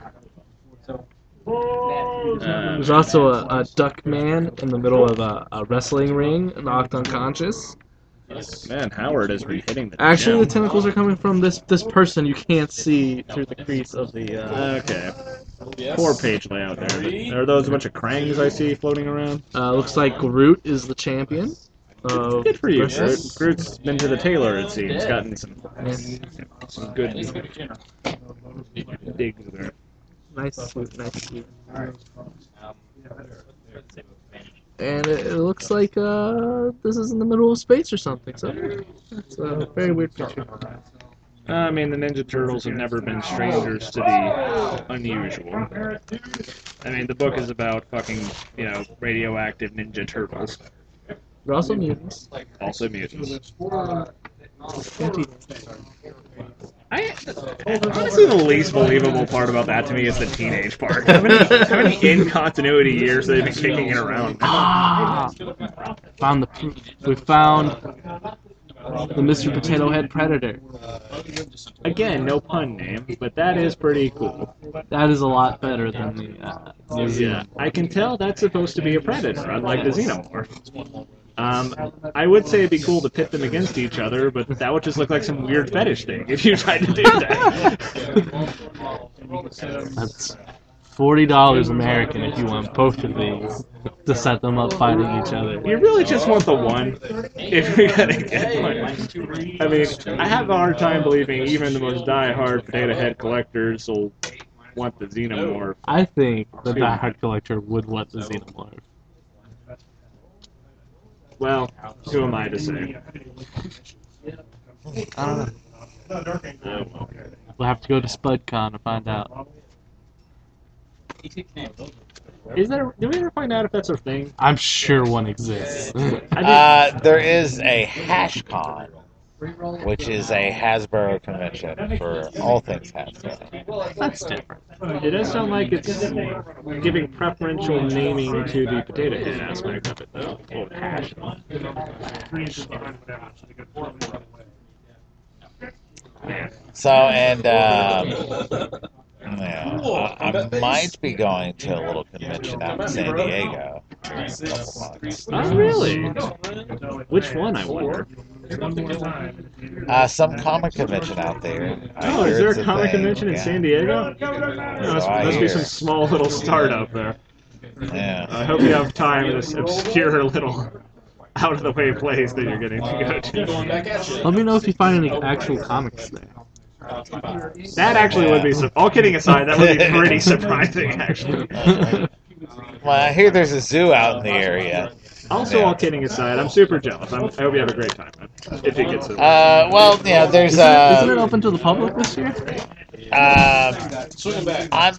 Speaker 2: There's also a duck man in the middle of a wrestling ring, knocked unconscious.
Speaker 1: man, Howard has been hitting the
Speaker 2: Actually, the
Speaker 1: gym.
Speaker 2: tentacles are coming from this person you can't see through the crease of the.
Speaker 1: Okay. Poor page layout there. Are those a bunch of Krangs I see floating around?
Speaker 2: Looks like Groot is the champion.
Speaker 1: Good for you, Groot.
Speaker 2: versus-
Speaker 1: Groot's been to the tailor, it seems. Gotten some good digs there.
Speaker 2: Nice suit. And it looks like this is in the middle of space or something. So it's a very weird picture.
Speaker 1: I mean, the Ninja Turtles have never been strangers to the unusual. I mean, the book is about fucking, radioactive Ninja Turtles.
Speaker 2: They're also mutants.
Speaker 1: Also mutants. Honestly, the least believable part about that to me is the teenage part. How many in continuity years have they been kicking it around?
Speaker 2: We found the Mr. Potato Head Predator.
Speaker 1: Again, no pun name, but that is pretty cool.
Speaker 2: That is a lot better than the New Zealand.
Speaker 1: I can tell that's supposed to be a predator, unlike the xenomorph. I would say it'd be cool to pit them against each other, but that would just look like some weird fetish thing if you tried to do that.
Speaker 2: That's $40 American if you want both of these to set them up fighting each other.
Speaker 1: You really just want the one if you're gonna get one. I mean, I have a hard time believing even the most die-hard potato head collectors will want the xenomorph.
Speaker 2: I think the diehard collector would want the xenomorph.
Speaker 1: Well, who am I to say?
Speaker 2: I don't know. We'll have to go to SpudCon to find out.
Speaker 1: Is there? Did we ever find out if that's a thing?
Speaker 2: I'm sure one exists.
Speaker 3: There is a HashCon, which is a Hasbro convention for all things Hasbro.
Speaker 2: That's different.
Speaker 1: It does sound like it's giving preferential naming to the potato head aspect of it, though. Oh, hash.
Speaker 3: So, and I might be going to a little convention out in San Diego in a couple months.
Speaker 1: Oh, really? Which one, I wonder?
Speaker 3: Some comic convention out there.
Speaker 1: Oh, is there a comic convention in San Diego? Must be some small little startup there.
Speaker 3: Yeah.
Speaker 1: I hope you have time in this obscure little out-of-the-way place that you're getting to go to.
Speaker 2: Let me know if you find any actual comics there.
Speaker 1: That actually would be, all kidding aside, that would be pretty surprising, actually.
Speaker 3: Well, I hear there's a zoo out in the area.
Speaker 1: Also, all kidding aside, I'm super jealous. I hope you have a great time, man. If you get to
Speaker 3: well, yeah, there's
Speaker 2: Isn't it open to the public this year?
Speaker 3: I'm not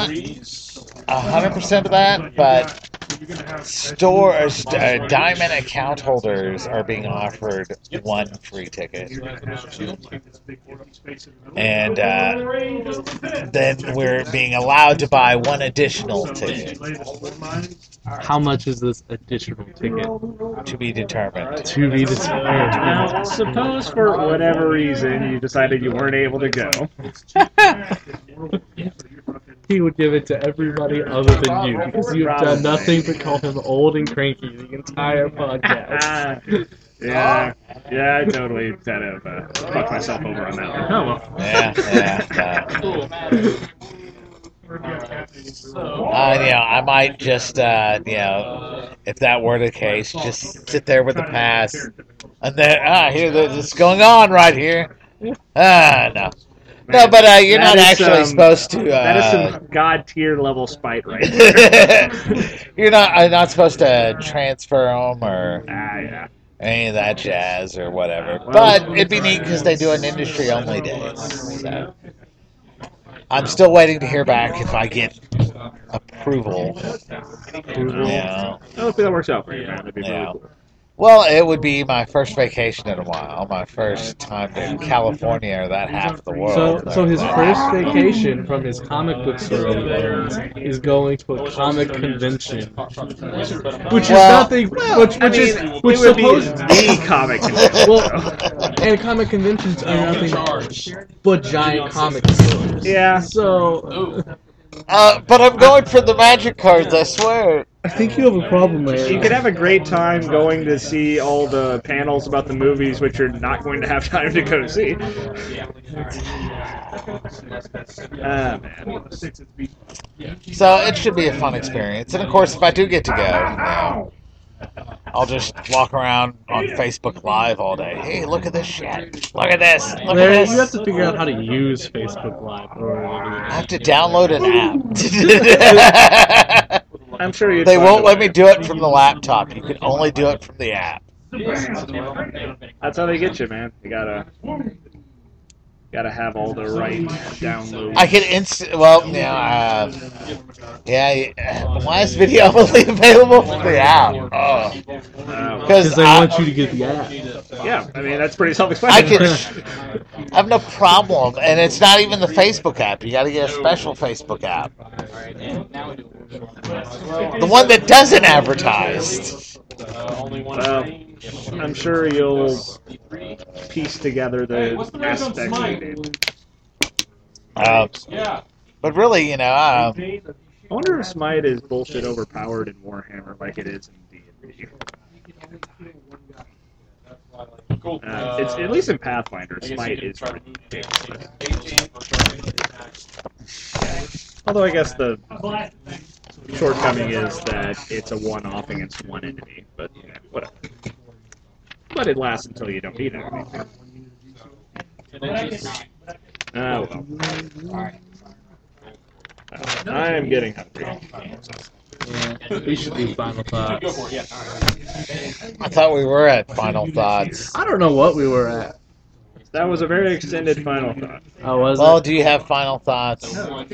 Speaker 3: 100% of that, but Diamond account holders are being offered one free ticket. And then we're being allowed to buy one additional ticket.
Speaker 2: How much is this additional ticket?
Speaker 3: To be determined.
Speaker 2: To be determined.
Speaker 1: Now, suppose for whatever reason you decided you weren't able to go.
Speaker 2: He would give it to everybody other than you because you've done nothing but call him old and cranky the entire podcast.
Speaker 1: Yeah, I totally kind of fucked myself over on that one. Oh well.
Speaker 3: I might just, if that were the case, just sit there with the pass, and then here, this is going on right here. No. No, but you're not actually supposed to.
Speaker 1: That is some god tier level spite right there.
Speaker 3: You're not supposed to transfer them or any of that jazz or whatever. But it'd be neat because they do an industry only day. So I'm still waiting to hear back if I get approval. Yeah.
Speaker 1: Hopefully that works out for you, man. That'd be really cool.
Speaker 3: Well, it would be my first vacation in a while, my first time in California or that half of the world.
Speaker 2: So his first vacation from his comic book store he owns is going to a comic convention, which is nothing. Which
Speaker 1: would be the comic convention.
Speaker 2: And comic conventions are nothing but giant comic stores.
Speaker 1: Yeah.
Speaker 2: So.
Speaker 3: But I'm going for the magic cards, I swear.
Speaker 2: I think you have a problem there.
Speaker 1: You could have a great time going to see all the panels about the movies, which you're not going to have time to go see. Man.
Speaker 3: So it should be a fun experience. And of course, if I do get to go, I'll just walk around on Facebook Live all day. Hey, look at this shit. Look at this. Look at this.
Speaker 2: You have to figure out how to use Facebook Live.
Speaker 3: I have to download an app.
Speaker 1: I'm sure
Speaker 3: they won't let me do it from the laptop. You can only do it from the app.
Speaker 1: That's how they get you, man. You gotta have all the right downloads.
Speaker 3: I can the last video only available from the app.
Speaker 2: Because they want you to get the app.
Speaker 1: Yeah, I mean, that's pretty
Speaker 3: I
Speaker 1: self-explanatory.
Speaker 3: have no problem, and it's not even the Facebook app. You got to get a special Facebook app, the one that doesn't advertise.
Speaker 1: Well, I'm sure you'll piece together the aspects you need.
Speaker 3: But really,
Speaker 1: I wonder if Smite is bullshit overpowered in Warhammer like it is in D&D. It's at least in Pathfinder, Smite is ridiculous. Although I guess the shortcoming is that it's a one-off against one enemy, but whatever. But it lasts until you don't need anything. Oh well. I am getting hungry.
Speaker 2: Yeah, we should do final thoughts.
Speaker 3: I thought we were at final thoughts.
Speaker 2: I don't know what we were at.
Speaker 1: That was a very extended final thought.
Speaker 2: Oh, was
Speaker 3: Well,
Speaker 2: it?
Speaker 3: do you have final thoughts?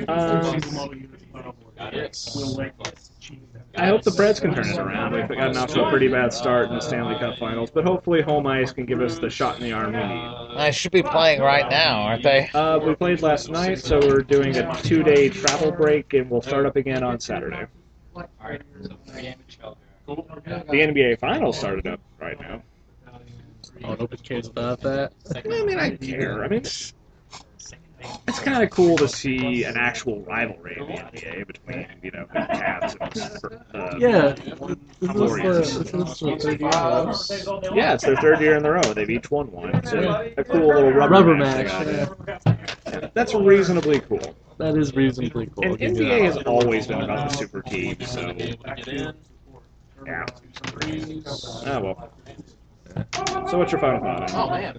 Speaker 1: I hope the Preds can turn it around. We've gotten off to a pretty bad start in the Stanley Cup Finals, but hopefully home ice can give us the shot in the arm we need.
Speaker 3: I should be playing right now, aren't they?
Speaker 1: We played last night, so we're doing a 2-day travel break, and we'll start up again on Saturday. The NBA Finals started up right now.
Speaker 2: Oh, nobody cares about that.
Speaker 1: I mean, I care. I mean, it's kind of cool to see an actual rivalry in the NBA between, the Cavs and
Speaker 2: Yeah.
Speaker 1: Warriors.
Speaker 2: This is the third year in a row.
Speaker 1: Yeah, it's their third year in a row. They've each won one. So a cool little
Speaker 2: Rubber
Speaker 1: match.
Speaker 2: match.
Speaker 1: Yeah. That's reasonably cool.
Speaker 2: That is reasonably cool.
Speaker 1: And
Speaker 2: I'll give you
Speaker 1: NBA
Speaker 2: that.
Speaker 1: has always been about the super team, so yeah. Oh well. So what's your final thought?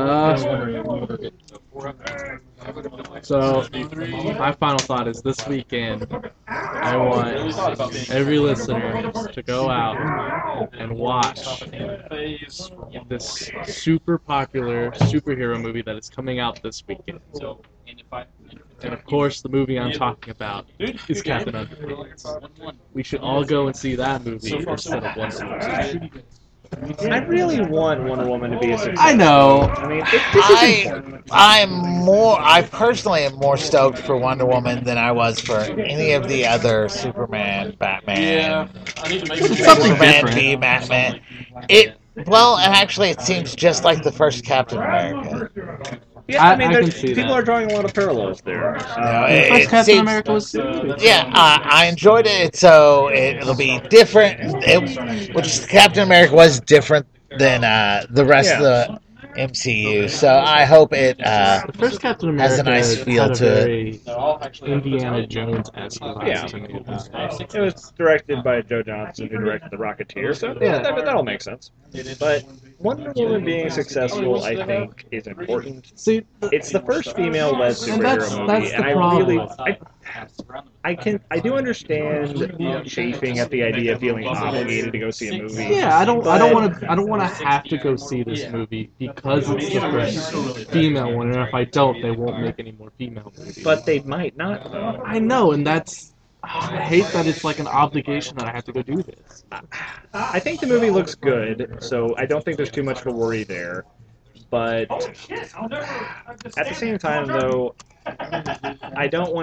Speaker 2: So my final thought is this weekend I want every listener to go out and watch this super popular superhero movie that is coming out this weekend. And of course, the movie I'm talking about is Captain Underpants. We should all go and see that movie instead of Wonder Woman.
Speaker 1: I really want Wonder Woman to be a success.
Speaker 2: I know.
Speaker 1: I mean, this is important.
Speaker 3: I personally am more stoked for Wonder Woman than I was for any of the other Superman, Batman,
Speaker 2: Something
Speaker 3: Superman
Speaker 2: different.
Speaker 3: v Batman. And actually it seems just like the first Captain America.
Speaker 1: Yeah, I mean,
Speaker 2: I can see
Speaker 1: people
Speaker 2: that.
Speaker 1: are drawing a lot of parallels there.
Speaker 3: It
Speaker 2: First Captain
Speaker 3: seems-
Speaker 2: America was stupid.
Speaker 3: Yeah, I enjoyed it, so it'll be different. Captain America was different than the rest of the MCU, so I hope it
Speaker 2: The first Captain America
Speaker 3: has a nice feel
Speaker 2: had a
Speaker 3: to it.
Speaker 2: very Indiana Jones-esque vibe
Speaker 1: Yeah.
Speaker 2: to me.
Speaker 1: It was directed by Joe Johnson, who directed The Rocketeer, so
Speaker 2: Yeah.
Speaker 1: that'll make sense. But Wonder Woman being successful, I think, is important.
Speaker 2: See,
Speaker 1: It's the first female-led superhero
Speaker 2: that's
Speaker 1: movie,
Speaker 2: the
Speaker 1: and I
Speaker 2: problem.
Speaker 1: really, I do understand chafing at the idea of feeling obligated to go see a movie.
Speaker 2: yeah, I don't want to have to go see this movie because it's the first female one, and if I don't, they won't make any more female movies.
Speaker 1: But they might not, though.
Speaker 2: I know, and I hate that it's like an obligation that I have to go do this.
Speaker 1: I think the movie looks good, so I don't think there's too much to worry there. But at the same time, though, I don't want